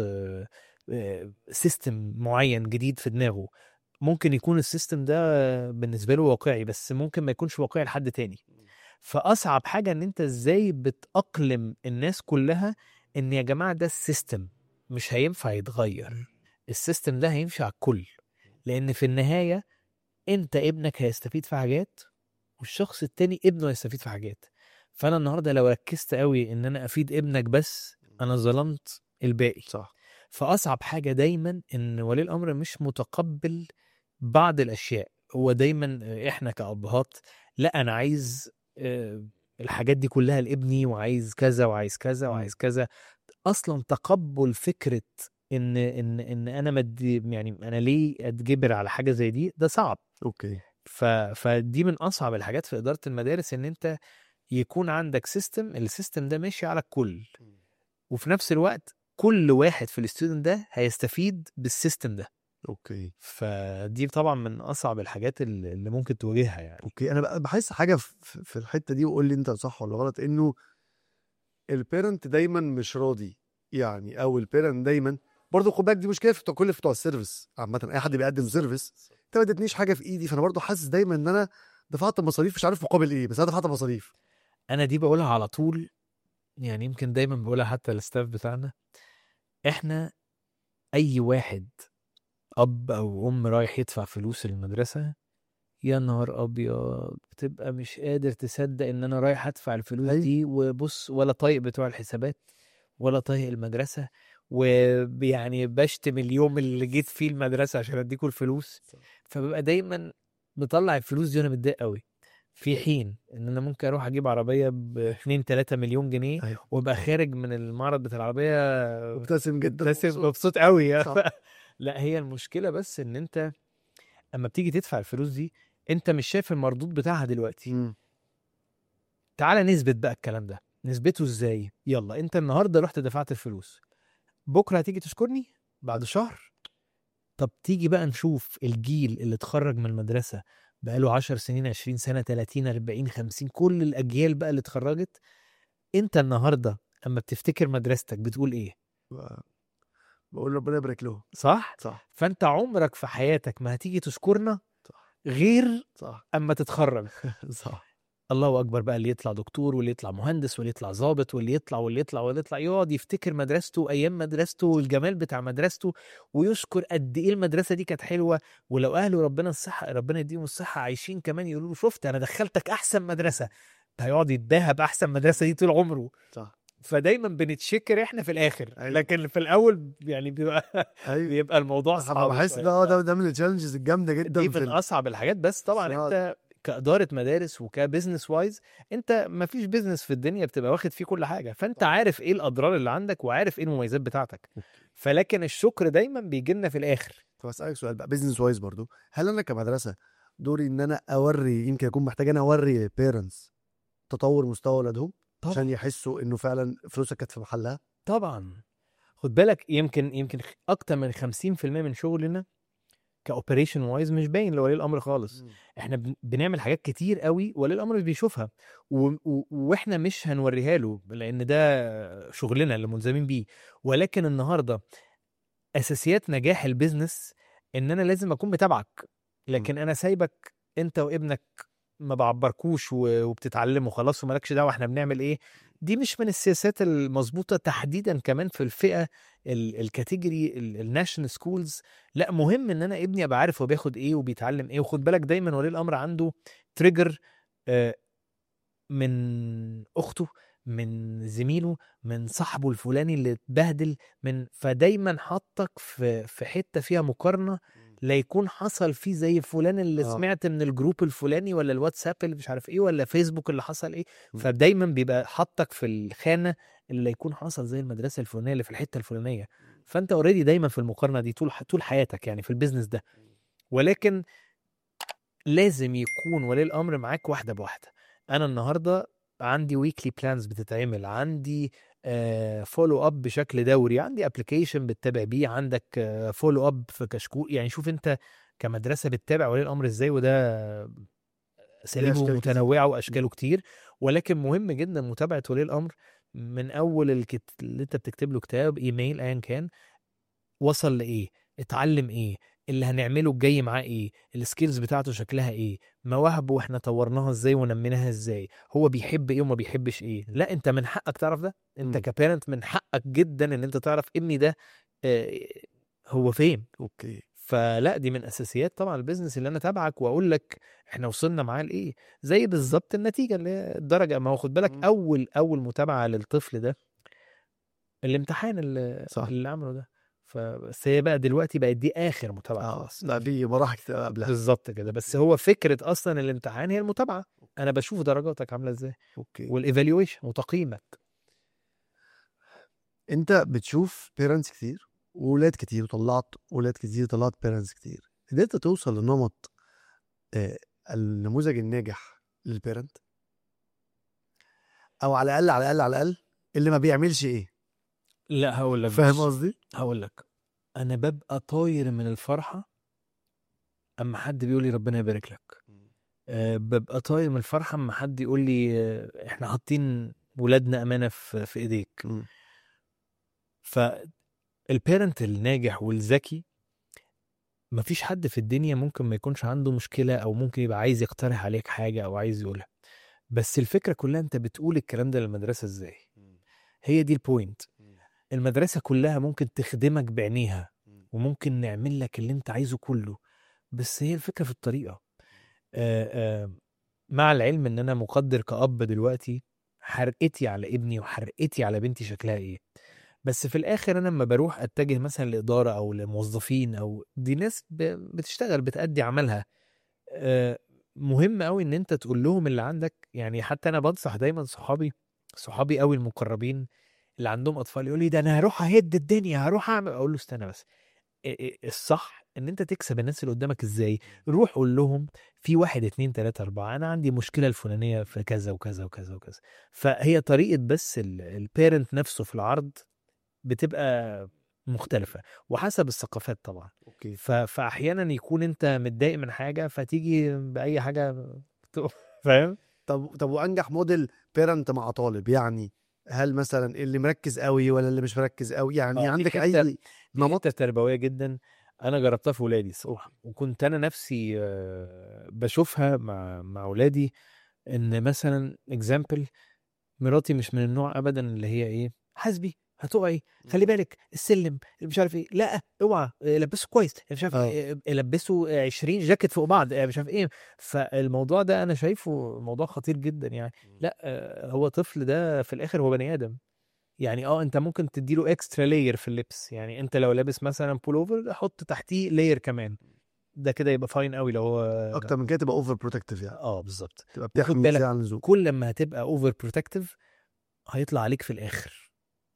سيستم معين جديد في دماغه. ممكن يكون السيستم ده بالنسبه له واقعي، بس ممكن ما يكونش واقعي لحد تاني. فاصعب حاجه ان انت ازاي بتأقلم الناس كلها ان يا جماعه ده السيستم مش هينفع يتغير، السيستم ده هيمشي على الكل. لان في النهايه انت ابنك هيستفيد في حاجات، والشخص التاني ابنه هيستفيد في حاجات. فانا النهارده لو ركزت قوي ان انا افيد ابنك بس، انا ظلمت الباقي. صح فاصعب حاجه دايما ان ولي الامر مش متقبل بعض الاشياء. هو دايما احنا كأبهات، لا انا عايز آه، الحاجات دي كلها لابني، وعايز كذا وعايز كذا وعايز كذا. اصلا تقبل فكره ان ان ان انا مدي يعني انا ليه اتجبر على حاجه زي دي، ده صعب. اوكي ف... فدي من اصعب الحاجات في اداره المدارس، ان انت يكون عندك سيستم، السيستم ده ماشي على الكل، وفي نفس الوقت كل واحد في الاستودنت ده هيستفيد بالسيستم ده. اوكي فدي طبعا من اصعب الحاجات اللي اللي ممكن تواجهها يعني. اوكي انا بقى بحس حاجه في في الحته دي، وقول لي انت صح ولا غلط، انه البيرنت دايما مش راضي. يعني او البيرنت دايما برضه، خد بالك دي مشكله في كل بتوع السيرفيس عامه. اي حد بيقدم سيرفيس، انت ما اديتنيش حاجه في ايدي، فانا برضه حاسس دايما ان انا دفعت مصاريف مش عارف مقابل ايه، بس انا دفعت مصاريف. انا دي بقولها على طول، يعني يمكن دايما بقولها حتى للستاف بتاعنا. احنا اي واحد اب او ام رايح يدفع فلوس للمدرسه، يا نهار ابيض بتبقى مش قادر تصدق ان انا رايح ادفع الفلوس أي. دي، وبص ولا طايق بتوع الحسابات ولا طايق المدرسه، ويعني بشتم اليوم اللي جيت فيه المدرسه عشان اديكوا الفلوس. فببقى دايما بطلع الفلوس دي وانا متضايق قوي، في حين ان انا ممكن اروح اجيب عربيه ب اتنين تلاتة مليون جنيه، أيوة. وابقى خارج من المعرض بتاع العربيه مبتسم جدا، مبتسم مبسوط. مبسوط قوي. صح. لا هي المشكله بس ان انت اما بتيجي تدفع الفلوس دي، انت مش شايف المردود بتاعها دلوقتي. مم. تعالى نثبت بقى الكلام ده. نثبته ازاي؟ يلا انت النهارده رحت دفعت الفلوس، بكره هتيجي تشكرني بعد شهر. طب تيجي بقى نشوف الجيل اللي اتخرج من المدرسه بقاله عشر سنين، عشرين سنه، تلاتين، اربعين، خمسين، كل الاجيال بقى اللي اتخرجت. انت النهارده اما بتفتكر مدرستك بتقول ايه؟ بقول ربنا يبارك له. صح؟ صح فانت عمرك في حياتك ما هتيجي تشكرنا صح غير صح اما تتخرج. صح الله اكبر بقى، اللي يطلع دكتور واللي يطلع مهندس واللي يطلع ضابط واللي يطلع واللي يطلع واللي يطلع، يقعد يفتكر مدرسته وايام مدرسته والجمال بتاع مدرسته، ويشكر قد ايه المدرسه دي كانت حلوه. ولو اهله ربنا الصحه ربنا يديهم الصحه عايشين كمان، يقولوا له شفت انا دخلتك احسن مدرسه. هيقعد يتباهى باحسن مدرسه دي طول عمره. صح فدايما بنتشكر احنا في الاخر، أيوة. لكن في الاول يعني بيبقى ايوه بيبقى الموضوع أنا صعب بحس شوية. ده ده ده من التشالنجز الجامده جدا دي في من ال- اصعب الحاجات. بس طبعا الصناعة. انت كاداره مدارس وكبزنس وايز، انت ما فيش بزنس في الدنيا بتبقى واخد فيه كل حاجه، فانت طبعا. عارف ايه الاضرار اللي عندك وعارف ايه المميزات بتاعتك. فلكن الشكر دايما بيجي لنا في الاخر. طب اسالك سؤال بقى بيزنس وايز برضو، هل انا كمدرسه دوري ان انا اوري، يمكن اكون محتاج انا اوري بيرنتس تطور مستوى اولادهم عشان طبعا يحسوا انه فعلا فلوسك كانت في محلها؟ طبعا. خد بالك، يمكن يمكن اكتر من خمسين في المية من شغلنا كاوبريشن وايز مش باين لولي الامر خالص. احنا بن- بنعمل حاجات كتير قوي ولي الامر مش بيشوفها، و... و... واحنا مش هنوريها له لان ده شغلنا اللي ملزمين بيه. ولكن النهارده اساسيات نجاح البيزنس ان انا لازم اكون متابعك، لكن انا سايبك انت وابنك ما بعبركوش و- وبتتعلموا خلاص ومالكش دعوه احنا بنعمل ايه. دي مش من السياسات المظبوطه تحديدا كمان في الفئه ال- الكاتيجوري الناشونال سكولز. لا، مهم ان انا ابني ابقى عارف هو بياخد ايه وبيتعلم ايه. وخد بالك دايما ولي الامر عنده تريجر من اخته، من زميله، من صاحبه الفلاني اللي اتبهدل من، فدايما حطك في في حته فيها مقارنه، لا يكون حصل فيه زي فلان اللي آه. سمعت من الجروب الفلاني ولا الواتساب اللي مش عارف ايه ولا فيسبوك اللي حصل ايه. م. فدايما بيبقى حطك في الخانه اللي يكون حصل زي المدرسه الفلانيه اللي في الحته الفلانيه. فانت اوريدي دايما في المقارنه دي طول طول حياتك يعني في البيزنس ده. ولكن لازم يكون ولي الامر معاك واحده بواحده. انا النهارده عندي ويكلي بلانز بتتعمل، عندي فولو اب بشكل دوري، عندي ابلكيشن بتتابع بيه، عندك فولو اب في كشكول. يعني شوف انت كمدرسه بتتابع ولي الامر ازاي، وده دي اساليبه اشكال كتير. متنوعه م. واشكاله كتير. ولكن مهم جدا متابعه ولي الامر من اول الكت... اللي انت بتكتب له كتاب ايميل ايا كان، وصل لايه، اتعلم ايه، اللي هنعمله الجاي معاه ايه، السكيلز بتاعته شكلها ايه، مواهبه واحنا طورناها ازاي ونميناها ازاي، هو بيحب ايه وما بيحبش ايه. لا، انت من حقك تعرف ده. انت م. كبارنت من حقك جدا ان انت تعرف ابني ده آه، هو فين. اوكي. فلا، دي من اساسيات طبعا البيزنس اللي انا تابعك واقول لك احنا وصلنا معاه لايه. زي بالظبط النتيجه اللي هي الدرجه. ما هو خد بالك م. اول اول متابعه للطفل ده الامتحان اللي, صح. اللي عمله ده. فبس هي بقى دلوقتي بقت دي اخر متابعه اه خلاص. لا في مراحل كتير قبلها. بالظبط كده. بس هو فكره اصلا الامتحان هي المتابعه. انا بشوف درجاتك عامله ازاي اوكي. والايفالويشن وتقييمك. انت بتشوف بيرنتس كتير وولاد كتير وطلعت ولاد كتير طلعت بيرنتس كتير، قدرت توصل لنمط آه النموذج الناجح للبيرنت، او على الاقل على الاقل على الاقل اللي ما بيعملش ايه؟ لا، هقول لك. فاهم بص، قصدي؟ هقول لك انا ببقى طاير من الفرحه اما حد بيقول لي ربنا يبارك لك. أه ببقى طاير من الفرحه اما حد يقول لي أه احنا حاطين ولادنا امانه في في ايديك. م. فالبيرنت الناجح والذكي مفيش حد في الدنيا ممكن ما يكونش عنده مشكله او ممكن يبقى عايز يقترح عليك حاجه او عايز يقولها. بس الفكره كلها انت بتقول الكلام ده للمدرسه ازاي. هي دي البوينت. المدرسه كلها ممكن تخدمك بعينيها وممكن نعمل لك اللي انت عايزه كله، بس هي الفكره في الطريقه. آآ آآ مع العلم ان انا مقدر كأب دلوقتي حرقتي على ابني وحرقتي على بنتي شكلها ايه. بس في الاخر انا لما بروح اتجه مثلا لاداره او لموظفين او دي ناس ب- بتشتغل بتأدي عملها، آه، مهم قوي ان انت تقول لهم اللي عندك. يعني حتى انا بنصح دايما صحابي صحابي قوي المقربين اللي عندهم اطفال، يقول لي ده انا هروح اهد الدنيا هروح اعمل. اقول له استنى بس، إيه- إيه الصح ان انت تكسب الناس اللي قدامك ازاي؟ روح قول لهم في واحد اتنين تلاتة اربعة، انا عندي مشكلة الفلانية في كذا وكذا وكذا وكذا. فهي طريقة بس البيرنت نفسه في العرض بتبقى مختلفة وحسب الثقافات طبعا. اوكي. ف... فاحيانا يكون انت متضايق من حاجة فتيجي بأي حاجة تقف- فاهم. طب طب وانجح موديل بيرنت مع طالب يعني، هل مثلا اللي مركز قوي ولا اللي مش مركز قوي؟ يعني اه، دي عندك حتة اي دي حتة نمط؟ تربوية جدا. انا جربتها في ولادي الصراحة، وكنت انا نفسي آه، بشوفها مع مع ولادي. ان مثلا اكزامبل، مراتي مش من النوع ابدا اللي هي ايه حاسبي هتقعي خلي بالك السلم مش عارف ايه، لا اوعى إيه، لبسه كويس مش عارف اه إيه، لبسه عشرين جاكيت فوق بعض إيه، مش عارف ايه. فالموضوع ده انا شايفه موضوع خطير جدا يعني. لا، آه، هو طفل ده في الاخر هو بني ادم. يعني اه انت ممكن تديله اكسترا لاير في اللبس، يعني انت لو لابس مثلا بول اوفر حط تحتيه لاير كمان، ده كده يبقى فاين قوي لو هو اكتر من كده تبقى اوفر بروتكتيف يعني، اه بالظبط. تبقى وخد بتحمي بالك زيادة عن اللزوم كل ما هتبقى اوفر بروتكتيف هيطلع عليك في الاخر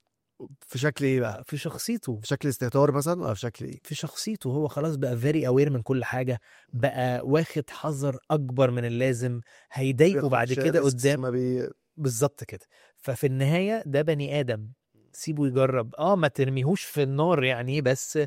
في شكل ايه بقى؟ في شخصيته، في شكل استهتار مثلا ولا في شكل ايه؟ في شخصيته هو خلاص بقى فيري اوير من كل حاجه، بقى واخد حذر اكبر من اللازم، هيضايقه بعد بياخدش كده risks، قدام. ما بي بالظبط كده. ففي النهايه ده بني ادم، سيبه يجرب، اه ما ترميهوش في النار يعني، بس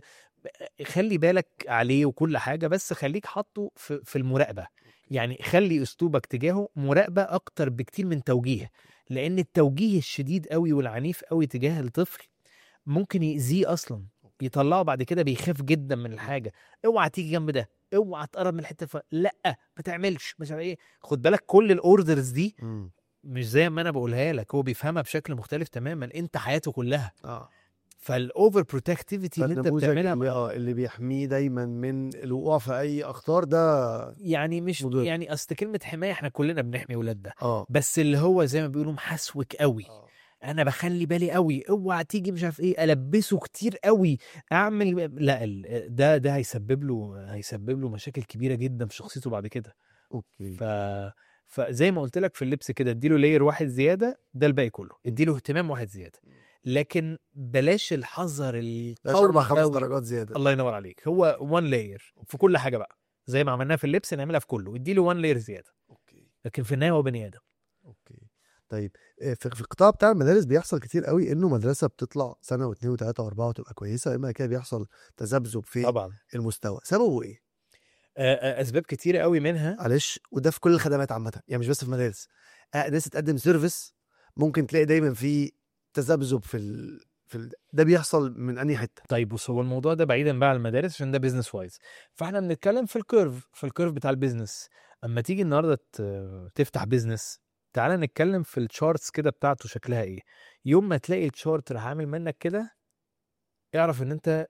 خلي بالك عليه وكل حاجه، بس خليك حاطه في في المراقبه، يعني خلي اسلوبك تجاهه مراقبه اكتر بكتير من توجيه، لان التوجيه الشديد قوي والعنيف قوي تجاه الطفل ممكن يأذيه اصلا، يطلعه بعد كده بيخاف جدا من الحاجه. اوعى تيجي جنب ده، اوعى تقرب من الحته ف... لا ما تعملش مش عارف ايه. خد بالك كل الاوردرز دي مم. مش زي ما انا بقولها لك، هو بيفهمها بشكل مختلف تماما، انت حياته كلها. اه فالاوفر بروتكتيفيتي اللي انت فالنموذج بتعملها اللي مع... اه اللي بيحميه دايما من الوقوع في اي اخطار ده يعني مش مضر. يعني اصل كلمه حمايه احنا كلنا بنحمي ولادنا، اه بس اللي هو زي ما بيقولوا محسوك قوي، اه انا بخلي بالي قوي، اوعى تيجي مش عارف ايه، البسه كتير قوي، اعمل لا ال- ده ده هيسبب له هيسبب له مشاكل كبيره جدا في شخصيته بعد كده. اوكي. ف فزي ما قلت لك في اللبس كده، اديله لاير واحد زياده ده الباقي كله، اديله اهتمام واحد زياده، لكن بلاش الحذر بلاش اربع القوي خمس قوي. درجات زياده. الله ينور عليك، هو وان لاير في كل حاجه بقى، زي ما عملناها في اللبس نعملها في كله، اديله وان لاير زياده، اوكي لكن في النهايه هو بني ادم. اوكي. طيب آه، في في القطاع بتاع المدارس بيحصل كتير قوي انه مدرسه بتطلع سنه واثنين وثلاثه واربعه وتبقى كويسه، اما كده بيحصل تذبذب في طبعا المستوى. سببه ايه؟ آه، آه، اسباب كتيره قوي منها. معلش، وده في كل الخدمات عامه يعني، مش بس في المدارس. آه، ناس تقدم سيرفيس ممكن تلاقي دايما في تذبذب في ال... في ال... ده بيحصل من انهي حته؟ طيب بص، هو الموضوع ده بعيدا بقى عن المدارس عشان ده بيزنس وايز، فاحنا بنتكلم في الكيرف، في الكيرف بتاع البيزنس. اما تيجي النهارده ت- تفتح بيزنس، تعال نتكلم في الشارتس كده بتاعته شكلها ايه. يوم ما تلاقي الشارت راح عامل منك كده، اعرف ان انت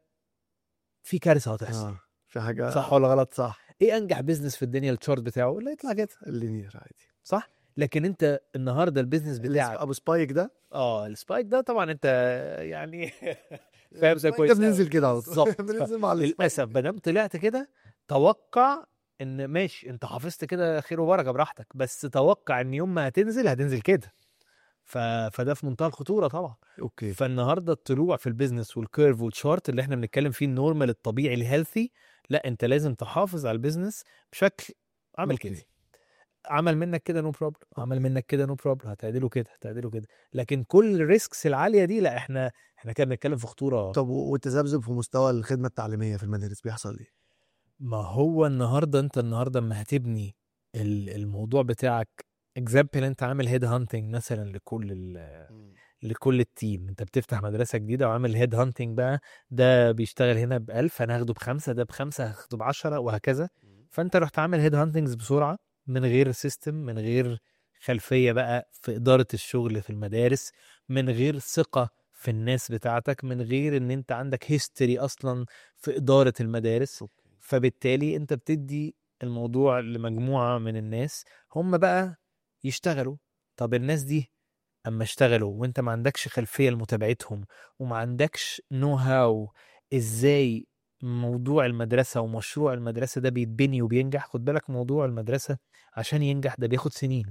في كارثه هتحصل. اه في حاجه. صح ولا غلط؟ صح. ايه انجح بيزنس في الدنيا الشارت بتاعه ولا يطلع كده؟ اللينير عادي. صح. لكن انت النهارده البيزنس اللي اسمه بتاعك، ابو سبايك ده، اه السبايك ده طبعا انت يعني فاهم ده السبايك ده كويس بننزل قوي. كده على طول. بالظبط. بننزل مع السبايك. للاسف ما دام طلعت كده، توقع ان ماشي انت حافظت كده خير وبركه براحتك، بس توقع ان يوم ما هتنزل هتنزل كده. ف... فده في منتهى الخطوره طبعا. اوكي. فالنهارده الطلوع في البيزنس والكيرف والشارت اللي احنا بنتكلم فيه النورمال الطبيعي الهيلثي، لا انت لازم تحافظ على البيزنس بشكل عامل أوكي. كده. عمل منك كده نو بروبلم، عمل منك كده نو بروبلم، هتعدله كده هتعدله كده. لكن كل الريسكس العاليه دي لا، احنا احنا كده بنتكلم في خطوره. طب والتذبذب في مستوى الخدمه التعليميه في المدارس بيحصل ليه؟ ما هو النهارده انت النهارده اما هتبني ال- الموضوع بتاعك، اكزامبل انت عامل هيد هانتنج مثلا لكل ال لكل التيم، انت بتفتح مدرسه جديده وعامل هيد هانتنج بقى، ده بيشتغل هنا بألف انا هاخده بخمسه، ده بخمسه هاخده بعشره وهكذا. فانت رحت عامل هيد هانتنجز بسرعه من غير سيستم، من غير خلفيه بقى في اداره الشغل في المدارس، من غير ثقه في الناس بتاعتك، من غير ان انت عندك هيستوري اصلا في اداره المدارس. فبالتالي انت بتدي الموضوع لمجموعة من الناس هم بقى يشتغلوا. طب الناس دي اما اشتغلوا وانت ما عندكش خلفية لمتابعتهم، وما عندكش نو هاو ازاي موضوع المدرسة ومشروع المدرسة ده بيتبني وبينجح. خد بالك موضوع المدرسة عشان ينجح ده بياخد سنين،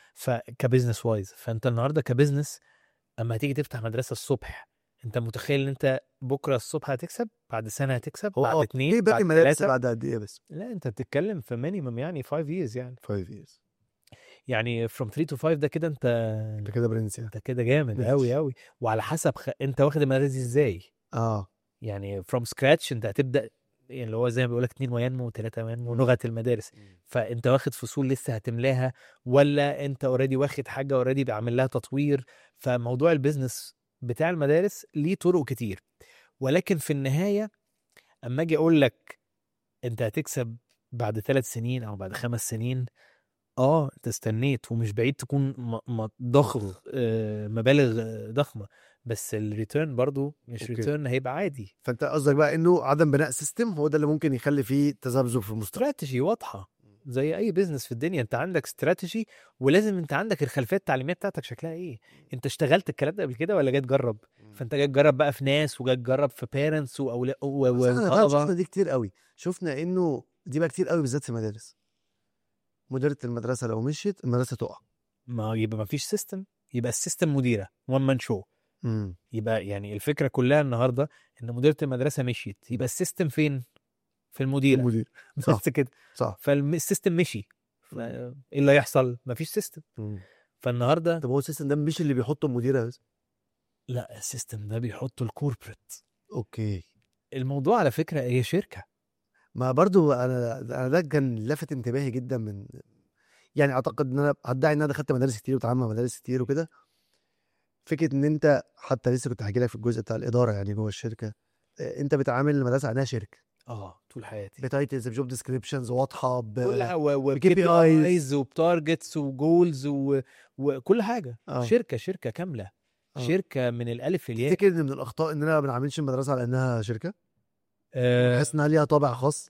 فكبزنس وايز. فانت النهاردة كبزنس اما هتيجي تفتح مدرسة الصبح، انت متخيل ان انت بكره الصبح هتكسب، بعد سنه هتكسب، هو بعد اه اتنين، ايه باقي بعد المدارس ثلاثه؟ بعد قد ايه بس؟ لا انت بتتكلم في مينيمم يعني خمس years يعني. خمس years. يعني from three to five ده كده انت انت كده برنس يعني. انت كده جامد ماشي. قوي قوي. وعلى حسب خ... انت واخد المدارس دي ازاي. اه يعني from scratch انت هتبدا، يعني اللي هو زي ما بيقول لك اتنين وينمو وثلاثه وينمو لغه المدارس. فانت واخد فصول لسه هتملاها، ولا انت اوريدي واخد حاجه اوريدي بعمل لها تطوير. فموضوع البيزنس بتاع المدارس ليه طرق كتير، ولكن في النهايه اما اجي اقول لك انت هتكسب بعد ثلاث سنين او بعد خمس سنين، اه انت استنيت ومش بعيد تكون م- م- ضخم آه، مبالغ آه، ضخمه، بس الريتيرن برضو مش أوكي. ريتيرن هيبقى عادي. فانت قصدك بقى انه عدم بناء سيستم هو ده اللي ممكن يخلي فيه تذبذب في المستقبل. استراتيجي واضحه، زي اي بيزنس في الدنيا انت عندك استراتيجي، ولازم انت عندك الخلفيه التعليميه بتاعتك شكلها ايه. انت اشتغلت الكلام ده قبل كده ولا جاي تجرب؟ فانت جاي تجرب بقى في ناس، وجاي تجرب في بيرنتس واولاد بس احنا فعلا وطلبه. شفنا دي كتير قوي، شفنا انه دي بقى كتير قوي بالذات في المدارس. مديرة المدرسة لو مشيت المدرسة تقع. ما يبقى ما فيش سيستم، يبقى السيستم مديره وان مان شو. امم يبقى يعني الفكره كلها النهارده ان مديره المدرسه مشيت، يبقى السيستم فين؟ في المديره. المدير. صح بس كده. صح. فالسيستم مشي، ف- مم. ايه اللي هيحصل؟ مفيش سيستم. مم. فالنهارده طب هو السيستم ده مش اللي بيحطه المدير بس؟ لا، السيستم ده بيحطه الكوربريت. اوكي. الموضوع على فكره هي شركه. ما برضو انا انا ده كان لافت انتباهي جدا، من يعني اعتقد ان انا هدعي ان انا دخلت مدارس كتير وتعامل مع مدارس كتير وكده. فكره ان انت حتى لسه كنت هحكي لك في الجزء بتاع الاداره يعني جوه الشركه، آه، انت بتعامل المدرسه عنها شركه، اه طول حياتي. بتايتلز بجوب ديسكريبشنز واضحه، كل بكي وكي بي بي ايز. ايز وبتارجتس وجولز وكل حاجه. اه شركه شركه كامله. اه. شركه من الالف للياء. تفتكر ان من الاخطاء اننا ما بنعاملش المدرسه على انها شركه؟ آه بحس انها ليها طابع خاص.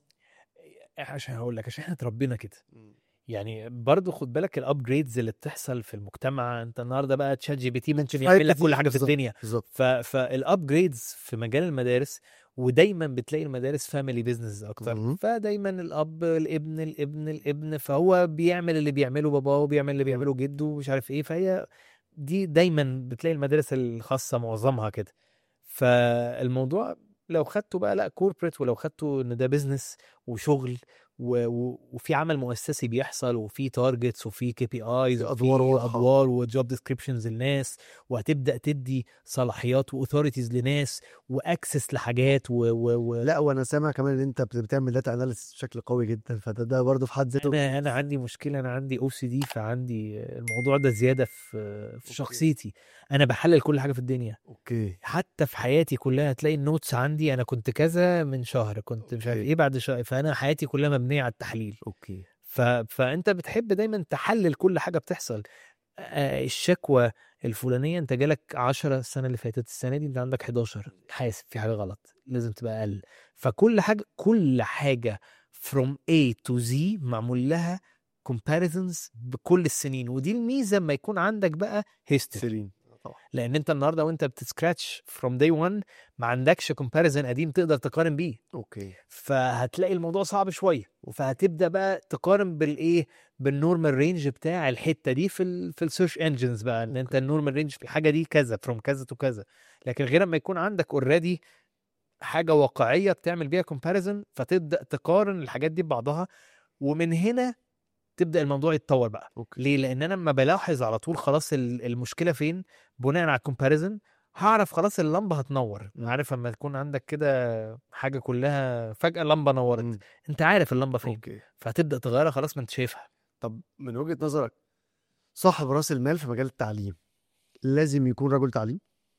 عشان هقول لك، عشان احنا اتربينا كده. يعني برضو خد بالك الابجريدز اللي بتحصل في المجتمع. انت النهارده بقى تشات جي بي تي ممكن حاجات يعمل لك كل كتير حاجه في بالظبط الدنيا. بالظبط. ف فالابجريدز في مجال المدارس، ودايما بتلاقي المدارس فاميلي بيزنس اكتر. مم. فدايما الاب الابن الابن الابن، فهو بيعمل اللي بيعمله باباه وبيعمل اللي مم. بيعمله جده ومش عارف ايه. فهي دي دايما بتلاقي المدارس الخاصه معظمها كده. فالموضوع لو خدته بقى لا كوربريت، ولو خدته ان ده بيزنس وشغل و... و... وفي عمل مؤسسي بيحصل، وفي تارجتس، وفي كي بي ايز، في وفي ادوار واضحه. ادوار وجوب ديسكريبشنز للناس، وهتبدا تدي صلاحيات واثوريتيز لناس، واكسس لحاجات و... و... و... لا وانا سامع كمان ان انت بت- بتعمل داتا اناليسيس بشكل قوي جدا، فده ده برضه في حد ذاته. انا انا عندي مشكله، انا عندي او سي دي، فعندي الموضوع ده زياده في في اوكي شخصيتي. انا بحلل كل حاجه في الدنيا. اوكي حتى في حياتي كلها هتلاقي النوتس عندي، انا كنت كذا من شهر، كنت مش عارف اوكي ايه بعد شهر. فانا حياتي كلها مبنيه على التحليل. اوكي. ف... فانت بتحب دايما تحلل كل حاجه بتحصل. آه، الشكوى الفلانيه انت جالك عشرة السنه اللي فاتت، السنه دي انت عندك حداشر، حاسب في حاجه غلط، لازم تبقى اقل. فكل حاجه كل حاجه from A to Z معمول لها comparisons بكل السنين. ودي الميزه لما يكون عندك بقى history. سيرين طبعا. لان انت النهارده وانت بتسكراتش from day one ما عندكش comparison قديم تقدر تقارن بيه. اوكي. فهتلاقي الموضوع صعب شويه، فهتبدا بقى تقارن بالايه، بالنورمال رينج بتاع الحته دي في ال في السيرش انجنز بقى، ان انت النورمال رينج في الحاجه دي كذا فروم كذا تو كذا. لكن غير ما يكون عندك اوريدي حاجه واقعيه بتعمل بيها كومباريزن، فتبدا تقارن الحاجات دي ببعضها. ومن هنا تبدا الموضوع يتطور بقى. اوكي. ليه؟ لان انا لما بلاحظ على طول خلاص ال- المشكله فين بناء على الكومباريزن، هعرف خلاص اللمبه هتنور. مم. عارف لما تكون عندك كده حاجه كلها فجاه لمبه نورت، مم. انت عارف اللمبه فين، اوكي. فهتبدا تغيرها خلاص ما انت شايفها. طب من وجهة نظرك صاحب راس المال في مجال التعليم لازم يكون رجل تعليم؟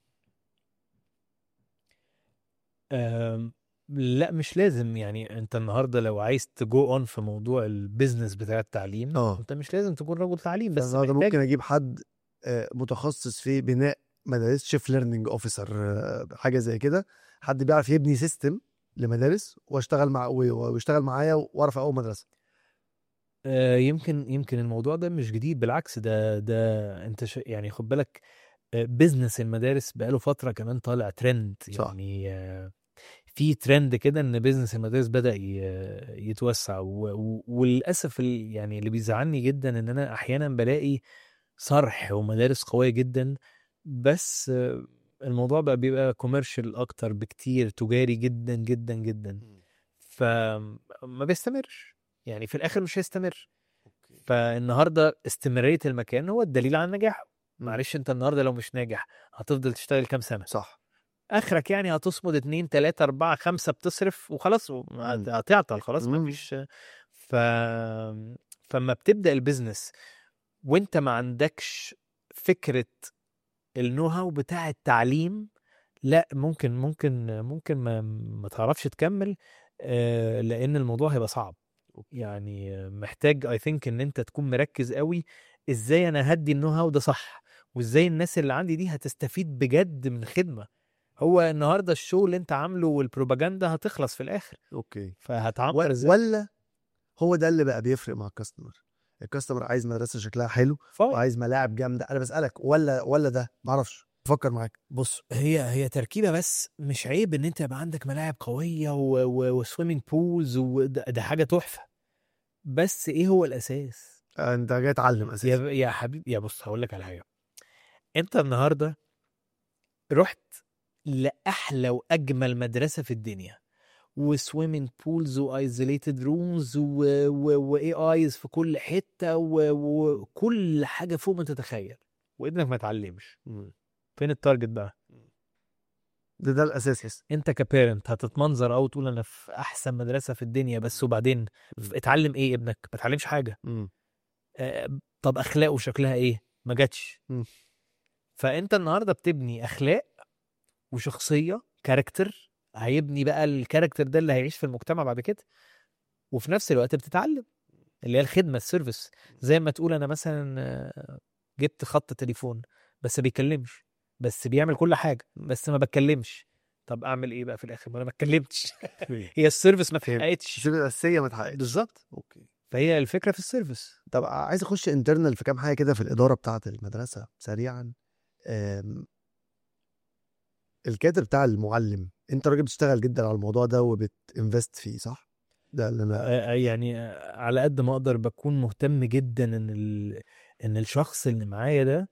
أم، لا مش لازم. يعني انت النهارده لو عايز تجو اون في موضوع البيزنس بتاع التعليم، اه. انت مش لازم تكون رجل تعليم، بس فالنهارده ممكن محتاج. اجيب حد آه، متخصص في بناء مدارس، شيف ليرنينج اوفيسر، حاجه زي كده، حد بيعرف يبني سيستم لمدارس واشتغل مع و- ويشتغل معايا واعرف اول مدرسه. آه، يمكن يمكن الموضوع ده مش جديد، بالعكس ده ده انت ش... يعني خد بالك. بيزنس المدارس بقاله فترة كمان طالع ترند. صح. يعني آه، في ترند كده ان بيزنس المدارس بدأ ي- يتوسع. و- و- وللأسف ال- يعني اللي بيزعلني جدا ان انا احيانا بلاقي صرح ومدارس قوية جدا، بس آه، الموضوع بقى بيبقى كوميرشال اكتر بكتير، تجاري جدا جدا جدا. فما بيستمرش. يعني في الاخر مش هيستمر. اوكي. فالنهارده استمرارية المكان هو الدليل على النجاح. مم. معلش انت النهارده لو مش ناجح هتفضل تشتغل كام سنة؟ صح. اخرك يعني هتصمد اتنين تلاتة اربعة خمسة بتصرف وخلاص، مم. هت- هتعطل خلاص ما مم. فيش. ف... فما بتبدأ البيزنس وانت ما عندكش فكرة النو هاو بتاع التعليم، لا ممكن ممكن ممكن ما, ما تعرفش تكمل. آه، لان الموضوع هيبقى صعب. يعني آه، محتاج اي ثينك ان انت تكون مركز قوي ازاي انا هدي النو هاو ده صح، وازاي الناس اللي عندي دي هتستفيد بجد من خدمة. هو النهارده الشو اللي انت عامله والبروباجندا هتخلص في الاخر، اوكي. و... فهتعمر ازاي؟ ولا هو ده اللي بقى بيفرق مع الكاستمر. الكاستمر عايز مدرسه شكلها حلو فاين. وعايز ملاعب جامده. انا بسالك ولا ولا ده معرفش، بفكر معاك. بص، هي هي تركيبه، بس مش عيب ان انت يبقى عندك ملاعب قويه وسويمنج بولز، وده ده حاجه تحفه، بس ايه هو الاساس؟ انت جاي تعلم يا اساسا. يا حبيبي، يا بص هقول لك على حاجه. انت النهارده رحت لاحلى واجمل مدرسه في الدنيا، وسويمنج بولز وايزوليتد رومز واي ايز في كل حته و- وكل حاجه فوق ما تتخيل، وابنك ما اتعلمش. فين التارجت بقى؟ ده ده الاساس يس. انت كبيرنت هتتمنظر او تقول انا في احسن مدرسه في الدنيا، بس وبعدين ف- اتعلم ايه ابنك؟ ما اتعلمش حاجه. مم. آه، طب اخلاقه شكلها ايه؟ ما جاتش. مم. فانت النهارده بتبني اخلاق وشخصيه، كاركتر، هيبني بقى الكاركتر ده اللي هيعيش في المجتمع بعد كده، وفي نفس الوقت بتتعلم اللي هي الخدمه، السيرفيس. زي ما تقول انا مثلا آه، جبت خط تليفون بس ما بيتكلمش، بس بيعمل كل حاجه بس ما بتكلمش. طب اعمل ايه بقى في الاخر؟ ما انا ما اتكلمتش. هي السيرفيس ما فهمت. اتحققتش. السبب الاساسيه ما اتحققتش. بالظبط. اوكي. فهي الفكره في السيرفيس. طب عايز اخش انترنال في كام حاجه كده في الاداره بتاعه المدرسه سريعا. أم، الكادر بتاع المعلم، انت راجل بتشتغل جدا على الموضوع ده وبتنفست فيه صح؟ ده اللي انا آه، آه، يعني آه، على قد ما اقدر بكون مهتم جدا ان ال... ان الشخص اللي معايا ده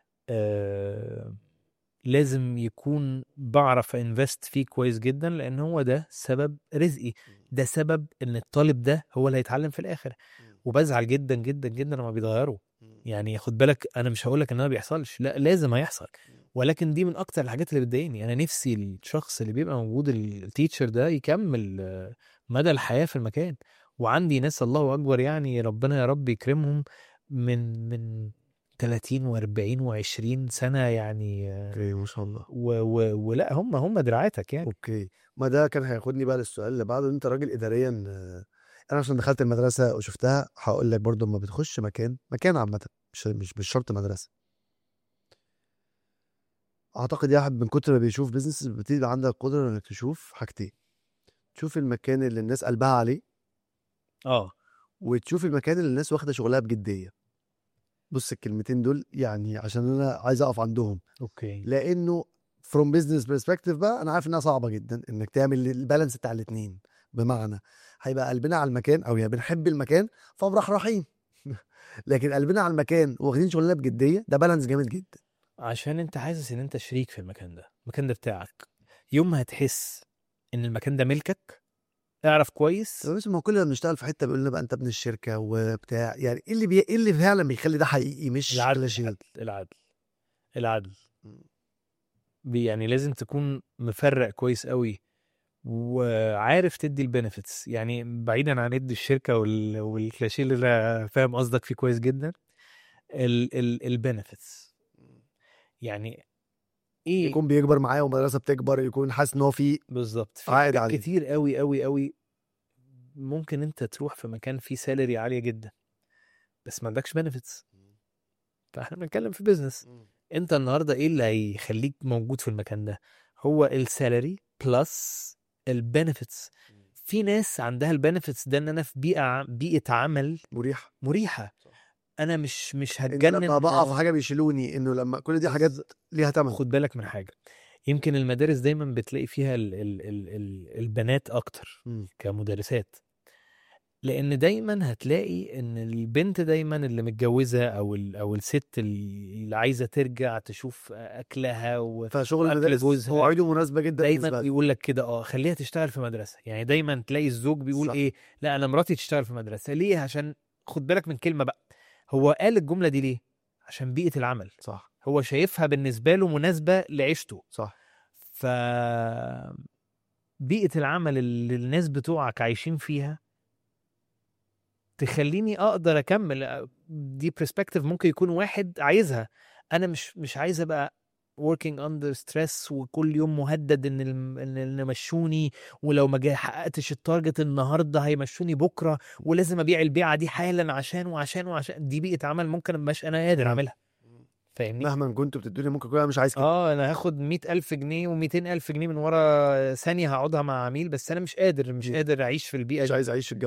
آه... لازم يكون بعرف انفست فيه كويس جدا، لان هو ده سبب رزقي، ده سبب ان الطالب ده هو اللي هيتعلم في الاخر. وبزعل جدا جدا جدا لما بيتغيروا. يعني خد بالك، انا مش هقولك ان ده ما بيحصلش، لا لازم هيحصل، ولكن دي من اكتر الحاجات اللي بتضايقني. انا نفسي الشخص اللي بيبقى موجود، التيتشر ده، يكمل آه، مدى الحياة في المكان. وعندي ناس الله اكبر، يعني ربنا يا رب يكرمهم، من من ثلاثين و40 و20 سنة يعني آه، اوكي ما شاء الله. و و ولا هم هم دراعاتك يعني. اوكي، ما ده كان هياخدني بقى للسؤال اللي بعده. انت راجل اداريا، آه، انا عشان دخلت المدرسه وشفتها هقول لك برضو، لما بتخش مكان مكان عامه، مش مش مش شرط مدرسه، اعتقد يا واحد من كتر ما بيشوف بيزنس بتبقى عندك قدره انك تشوف حاجتين: تشوف المكان اللي الناس قلبها عليه، اه وتشوف المكان اللي الناس واخده شغلها بجديه. بص الكلمتين دول يعني عشان انا عايز اقف عندهم، اوكي. لانه from business perspective بقى انا عارف انها صعبه جدا انك تعمل البالانس بتاع الاثنين. بمعنى هيبقى قلبنا على المكان او يا بنحب المكان فافرح رحيم لكن قلبنا على المكان واخدين شغلنا بجديه، ده بالانس جامد جدا. عشان انت حاسس ان انت شريك في المكان ده، المكان ده بتاعك. يوم ما هتحس ان المكان ده ملكك، اعرف كويس. طب بس ما كل ما بنشتغل في حته بيقول لنا بقى انت ابن الشركه وبتاع، يعني ايه اللي بي... ايه اللي فعلا بيخلي ده حقيقي مش العدل كلاشيه؟ العدل العدل العدل. بي- يعني لازم تكون مفرق كويس قوي، وعارف تدي البنفيتس، يعني بعيدا عن ادي الشركه وال... والكلاشيه اللي انا فاهم قصدك فيه كويس جدا. ال... ال... البنفيتس يعني ايه؟ يكون بيكبر معايا ومدرسه بتكبر، يكون حاسس ان هو في بالظبط. في عائد حاجات عليه. كتير قوي قوي قوي. ممكن انت تروح في مكان فيه سالري عاليه جدا بس ما عندكش بنفيتس. فاحنا بنتكلم في بيزنس. انت النهارده ايه اللي هيخليك موجود في المكان ده؟ هو السالري بلس البنفيتس. في ناس عندها البنفيتس ده، ان انا في بيئه بيئه عمل مريح. مريحه. انا مش مش ان لما هتجنن. بقع في حاجه بيشيلوني، انه لما كل دي حاجات ليها ثمن. خد بالك من حاجه. يمكن المدارس دايما بتلاقي فيها ال ال ال ال البنات اكتر كمدرسات، لان دايما هتلاقي ان البنت دايما اللي متجوزه او ال او الست اللي عايزه ترجع تشوف اكلها و... فشغل واكل المدارس جوزها، مواعيده مناسبه جدا دايما بالنسبه لي. يقول لك كده اه خليها تشتغل في مدرسه. يعني دايما تلاقي الزوج بيقول صح. ايه، لا انا مراتي تشتغل في مدرسه. ليه؟ عشان خد بالك من كلمه بقى، هو قال الجمله دي ليه؟ عشان بيئه العمل. صح. هو شايفها بالنسبه له مناسبه لعيشته. صح. ف بيئه العمل اللي الناس بتوعك عايشين فيها تخليني اقدر اكمل. دي برسبكتيف ممكن يكون واحد عايزها. انا مش مش عايز ابقى working under stress وكل يوم مهدد ان الم- ان إن يمشوني، ولو ما جا- حققتش التارجت النهارده هيمشوني بكره، ولازم ابيع البيعه دي حالا عشان وعشان وعشان. دي بيئه عمل ممكن مش انا قادر مم. اعملها. فاهمني؟ مهما كنتوا بتدوني ممكن كل مش عايز كده. اه انا هاخد مئة ألف جنيه ومئتين ألف جنيه من ورا ثانيه هقعدها مع عميل، بس انا مش قادر مش مم. قادر اعيش في البيئه مش دي. عايز اعيش في الجو ده.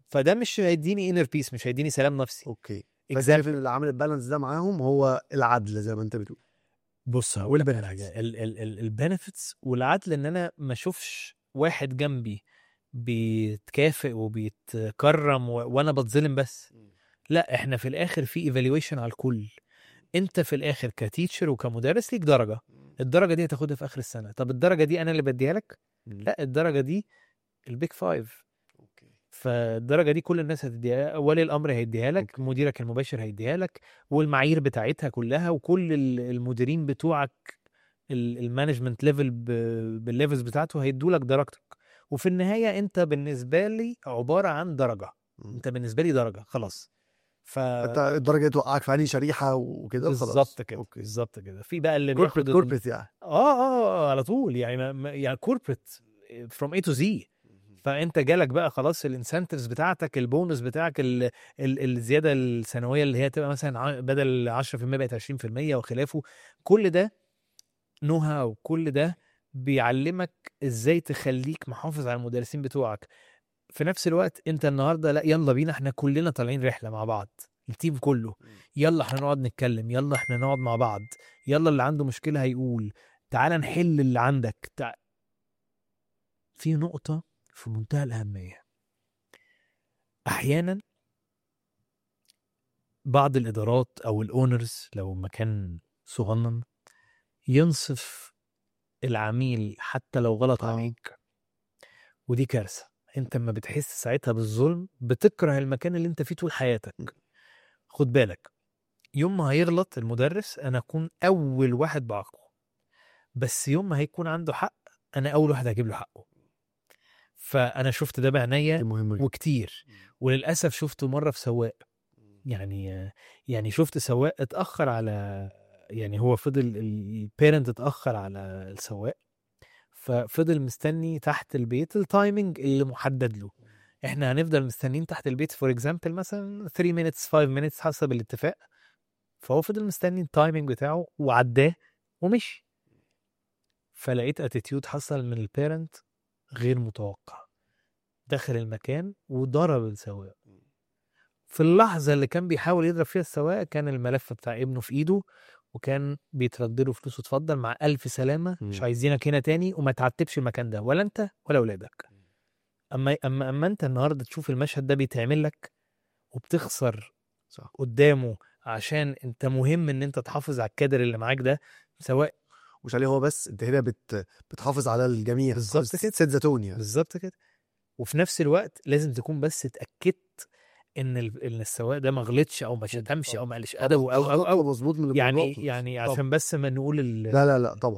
فده مش هيديني انر بيس، مش هيديني سلام نفسي. اوكي بس شايف exactly. ان اللي عامل البالانس ده معاهم هو العدل زي ما انت بتقول. بص هقول لك على حاجه، البنفيتس والعدل، ان انا ما اشوفش واحد جنبي بيتكافئ وبيتكرم و... وانا بتظلم بس. لا، احنا في الاخر في ايفالويشن على الكل. انت في الاخر كتيتشر وكمدرس ليك درجه، الدرجه دي هتاخدها في اخر السنه. طب الدرجه دي انا اللي بديها لك؟ لا، الدرجه دي البيك فايف. فالدرجه دي كل الناس هتديها، ولي الامر هيديها لك، أوكي. مديرك المباشر هيديها لك، والمعايير بتاعتها كلها، وكل ال- المديرين بتوعك المانجمنت ليفل بالليفلز بتاعته هيدوا لك درجتك. وفي النهايه انت بالنسبه لي عباره عن درجه، انت بالنسبه لي درجه خلاص. ف انت الدرجه دي توقعك في انهي شريحه وكده وخلاص. بالظبط كده، اوكي بالظبط كده. في بقى اللي كوربريت بياخد ال... كوربريت يعني. اه اه آه، على طول يعني ما- ما- يعني كوربريت فروم اي تو زي. فانت جالك بقى خلاص الانسنتيفز بتاعتك، البونus بتاعك، ال... ال... الزياده السنويه اللي هي تبقى مثلا ع- بدل عشرة في المية بقت عشرين في المية وخلافه. كل ده نو هاو، كل ده بيعلمك ازاي تخليك محافظ على المدرسين بتوعك. في نفس الوقت انت النهارده لا، يلا بينا احنا كلنا طالعين رحله مع بعض، التيم كله، يلا احنا نقعد نتكلم، يلا احنا نقعد مع بعض، يلا اللي عنده مشكله هيقول، تعال نحل اللي عندك. تع... في نقطه في منتهى الاهميه. احيانا بعض الادارات او الاونرز لو مكان صغنن ينصف العميل حتى لو غلط آه. عليك، ودي كارثه. انت لما بتحس ساعتها بالظلم بتكره المكان اللي انت فيه طول حياتك. خد بالك، يوم ما هيغلط المدرس انا اكون اول واحد بعاقبه، بس يوم ما هيكون عنده حق انا اول واحد هجيب له حقه. فانا شفت ده دي بعناية مهمه جدا. وكتير. وللاسف شفته مره في سواق، يعني يعني شفت سواق اتاخر على، يعني هو فضل البيرنت اتاخر على السواق، ففضل مستني تحت البيت التايمنج اللي محدد له. احنا هنفضل مستنيين تحت البيت فور اكزامبل مثلا ثلاثة minutes خمسة minutes حسب الاتفاق. فهو فضل مستني التايمنج بتاعه وعداه ومشي. فلقيت اتيتيود حصل من البيرنت غير متوقع، دخل المكان وضرب السواق. في اللحظة اللي كان بيحاول يضرب فيها السواق كان الملف بتاع ابنه في ايده، وكان بيترد له فلوسه، اتفضل مع ألف سلامة، مش مم. عايزينك هنا تاني، وما تعتبش المكان ده ولا انت ولا اولادك. اما اما اما انت النهارده تشوف المشهد ده بيتعمل لك وبتخسر صح. قدامه عشان انت مهم ان انت تحافظ على الكادر اللي معاك ده، سواء مش عليه هو بس، انت هنا بت... بتحافظ على الجميع، بالظبط بتحافظ كده. سيد زيتون يعني. بالظبط كده. وفي نفس الوقت لازم تكون بس اتاكدت ان ال- ان السواق ده ما غلطش او ما شتمش او ما قالش ادبه او او خطوه او مظبوط من يعني النقطة. يعني طبعا. عشان بس ما نقول ال... لا لا لا طبعا.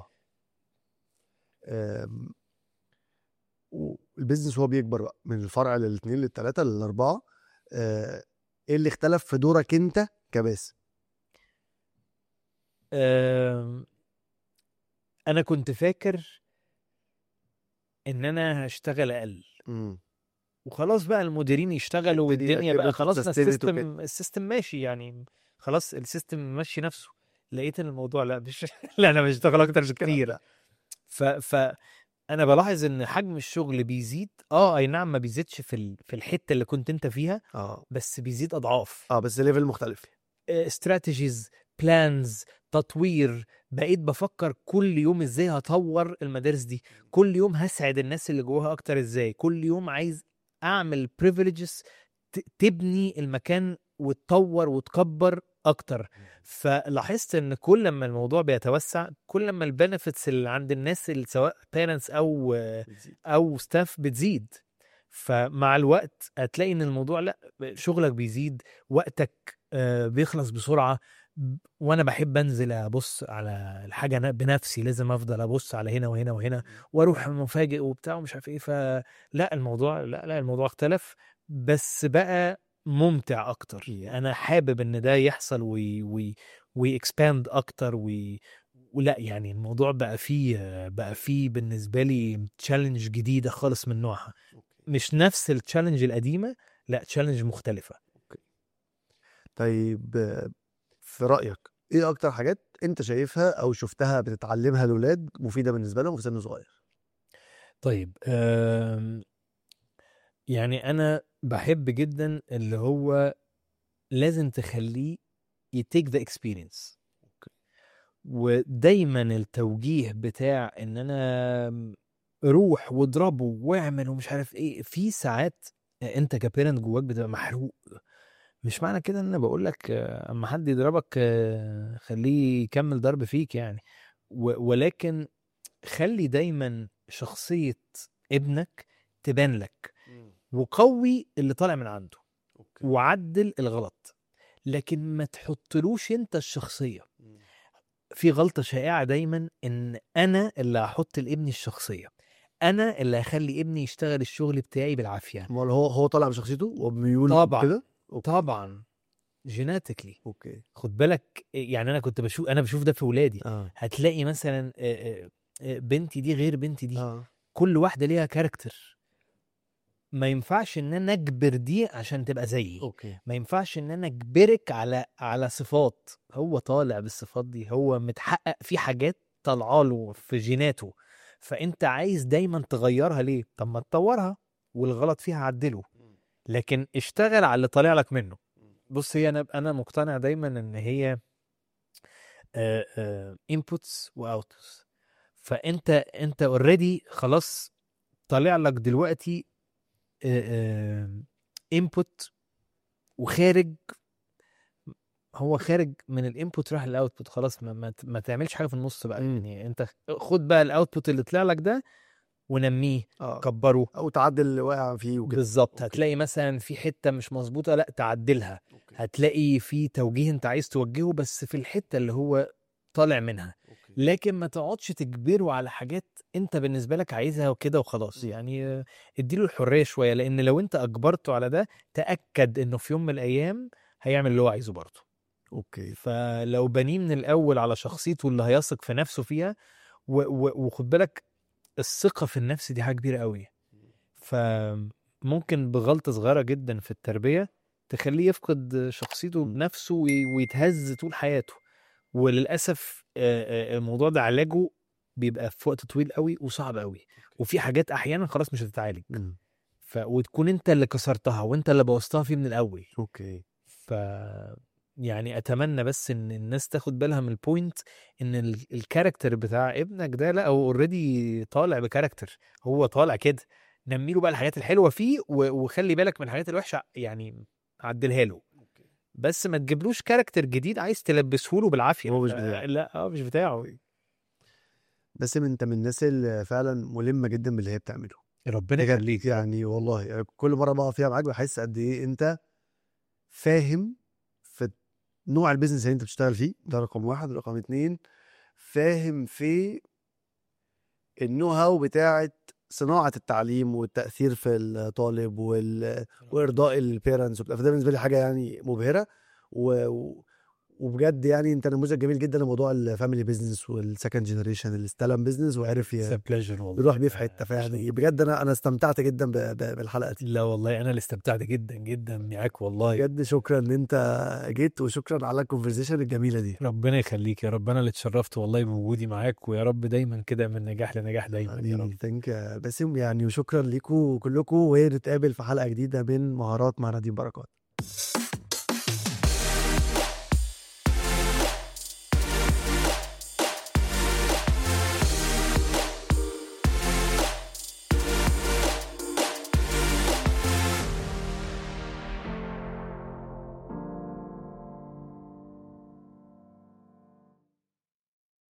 أم، والبيزنس هو بيكبر بقى من الفرع للاثنين للثلاثه للاربعه. أه، ايه اللي اختلف في دورك انت كباسم؟ آم، انا كنت فاكر ان انا هشتغل اقل امم وخلاص بقى المديرين يشتغلوا تبتدي والدنيا بقى اكيوريت خلاص، أنا سستينت وكده. السيستم السيستم ماشي يعني، خلاص السيستم ماشي نفسه. لقيت ان الموضوع لا مش لا انا بشتغل اكتر بكتير. لا. ف ف انا بلاحظ ان حجم الشغل بيزيد، اه اي نعم، ما بيزيدش في ال... في الحته اللي كنت انت فيها، اه بس بيزيد اضعاف. اه بس ليفل مختلف. استراتيجيز، بلانز، تطوير. بقيت بفكر كل يوم ازاي هطور المدارس دي، كل يوم هسعد الناس اللي جواها اكتر ازاي، كل يوم عايز اعمل privileges ت- تبني المكان وتطور وتكبر اكتر. فلاحظت ان كل ما الموضوع بيتوسع كل ما البنفيتس اللي عند الناس اللي سواء parents او او ستاف بتزيد. فمع الوقت هتلاقي ان الموضوع لا، شغلك بيزيد، وقتك آه، بيخلص بسرعة. ب- وانا بحب انزل ابص على الحاجة ن- بنفسي، لازم افضل ابص على هنا وهنا وهنا واروح مفاجئ وبتاع ومش عارف ايه. فلا الموضوع لا لا الموضوع اختلف، بس بقى ممتع اكتر. انا حابب ان ده يحصل وي وي ويكسباند اكتر وي ولا يعني الموضوع بقى فيه بقى فيه بالنسبة لي تشالنج جديدة خالص من نوعها، مش نفس التشالنج القديمة، لا تشالنج مختلفة. طيب آه، في رايك ايه اكتر حاجات انت شايفها او شفتها بتتعلمها الاولاد مفيده بالنسبه لهم في سن صغير؟ طيب، آم، يعني انا بحب جدا اللي هو لازم تخليه يتيك ذا اكسبيرينس. ودايما التوجيه بتاع ان انا روح واضربه واعمل ومش عارف ايه، في ساعات انت كبيرنت جواك بتبقى محروق. مش معنى كده ان انا بقول لك اما حد يضربك آه، خليه يكمل ضرب فيك يعني، و- ولكن خلي دايما شخصية ابنك تبان لك، وقوي اللي طالع من عنده اوكي. وعدل الغلط، لكن ما تحطلوش انت الشخصية. في غلطة شائعة دايما ان انا اللي هحط لابني الشخصية، انا اللي هخلي ابني يشتغل الشغل بتاعي بالعافية. امال هو هو طالع بشخصيته وبميول طبعا كده؟ أوكي. طبعا جيناتيكلي. اوكي. خد بالك يعني انا كنت بشوف انا بشوف ده في ولادي. اه هتلاقي مثلا آه، آه، آه، بنتي دي غير بنتي دي، اه كل واحدة ليها كاركتر. ما ينفعش ان انا اجبر دي عشان تبقى زيي، اوكي. ما ينفعش ان انا اجبرك على على صفات هو طالع بالصفات دي، هو متحقق في حاجات طالعه له في جيناته، فانت عايز دايما تغيرها ليه؟ طب ما تطورها والغلط فيها عدله، لكن اشتغل على اللي طالع لك منه. بص هي انا انا مقتنع دايما ان هي انبوتس واوتبوتس. فانت انت اوريدي خلاص طالع لك دلوقتي انبوت وخارج، هو خارج من الانبوت راح للاوتبوت خلاص، ما, ما, ما تعملش حاجه في النص بقى. مم. يعني انت خد بقى الاوتبوت اللي طلع لك ده ونميه اه كبره. او تعدل اللي واقع فيه وكده. بالظبط. أوكي. هتلاقي مثلا في حته مش مظبوطه، لا تعدلها. أوكي. هتلاقي في توجيه انت عايز توجهه بس في الحته اللي هو طالع منها، أوكي. لكن ما تقعدش تجبره على حاجات انت بالنسبه لك عايزها وكده وخلاص. م. يعني آه، اديله الحريه شويه، لان لو انت اجبرته على ده تاكد انه في يوم من الايام هيعمل اللي هو عايزه برضه. اوكي. فلو بنيه من الاول على شخصيته اللي هيثق في نفسه فيها، و- و- وخد بالك الثقه في النفس دي حاجه كبيره قوي. فممكن بغلطه صغيره جدا في التربيه تخليه يفقد شخصيته بنفسه وي- ويتهز طول حياته. وللاسف آه، آه، الموضوع ده علاجه بيبقى في وقت طويل قوي وصعب قوي، وفي حاجات احيانا خلاص مش هتتعالج. م. ف... وتكون انت اللي كسرتها وانت اللي بوظتها فيه من الاول. اوكي. ف يعني اتمنى بس ان الناس تاخد بالها من البوينت ان ال... الكاركتر بتاع ابنك ده لا هو اوريدي طالع بكاركتر، هو طالع كده. نميله بقى الحاجات الحلوه فيه و... وخلي بالك من الحاجات الوحشه يعني عدلها له، بس ما تجيبلوش كاركتر جديد عايز تلبسه له بالعافيه. هو مش ف... بتاعه. لا اه مش بتاعه. بس انت من الناس اللي فعلا ملمه جدا باللي هي بتعمله ربنا بجد. يخليك. يعني والله يعني كل مره بقى فيها معاك بحس قد ايه انت فاهم في نوع البيزنس اللي انت بتشتغل فيه. ده رقم واحد. رقم اتنين، فاهم في النو هاو بتاعه صناعه التعليم والتاثير في الطالب وال... وارضاء البيرنتس. فده بالنسبه لي حاجه يعني مبهره. و... وبجد يعني انت نموذج جميل جدا لموضوع الفاميلي بيزنس والسكند جنريشن اللي استلم بيزنس وعرف It's ي- a pleasure والله. يروح بيه في حته. فيعني بجد انا انا استمتعت جدا ب... ب... بالحلقه دي. لا والله انا اللي استمتعت جدا جدا معاك والله. بجد شكرا ان انت جيت، وشكرا على الكونفرزيشن الجميله دي. ربنا يخليك يا رب، انا اللي اتشرفت والله بوجودي معاك، ويا رب دايما كده من نجاح لنجاح دايما يا رب. يعني ثانك باسم يعني، وشكرا ليكم كلكم، ونتقابل في حلقه جديده من مهارات مع نديم بركات.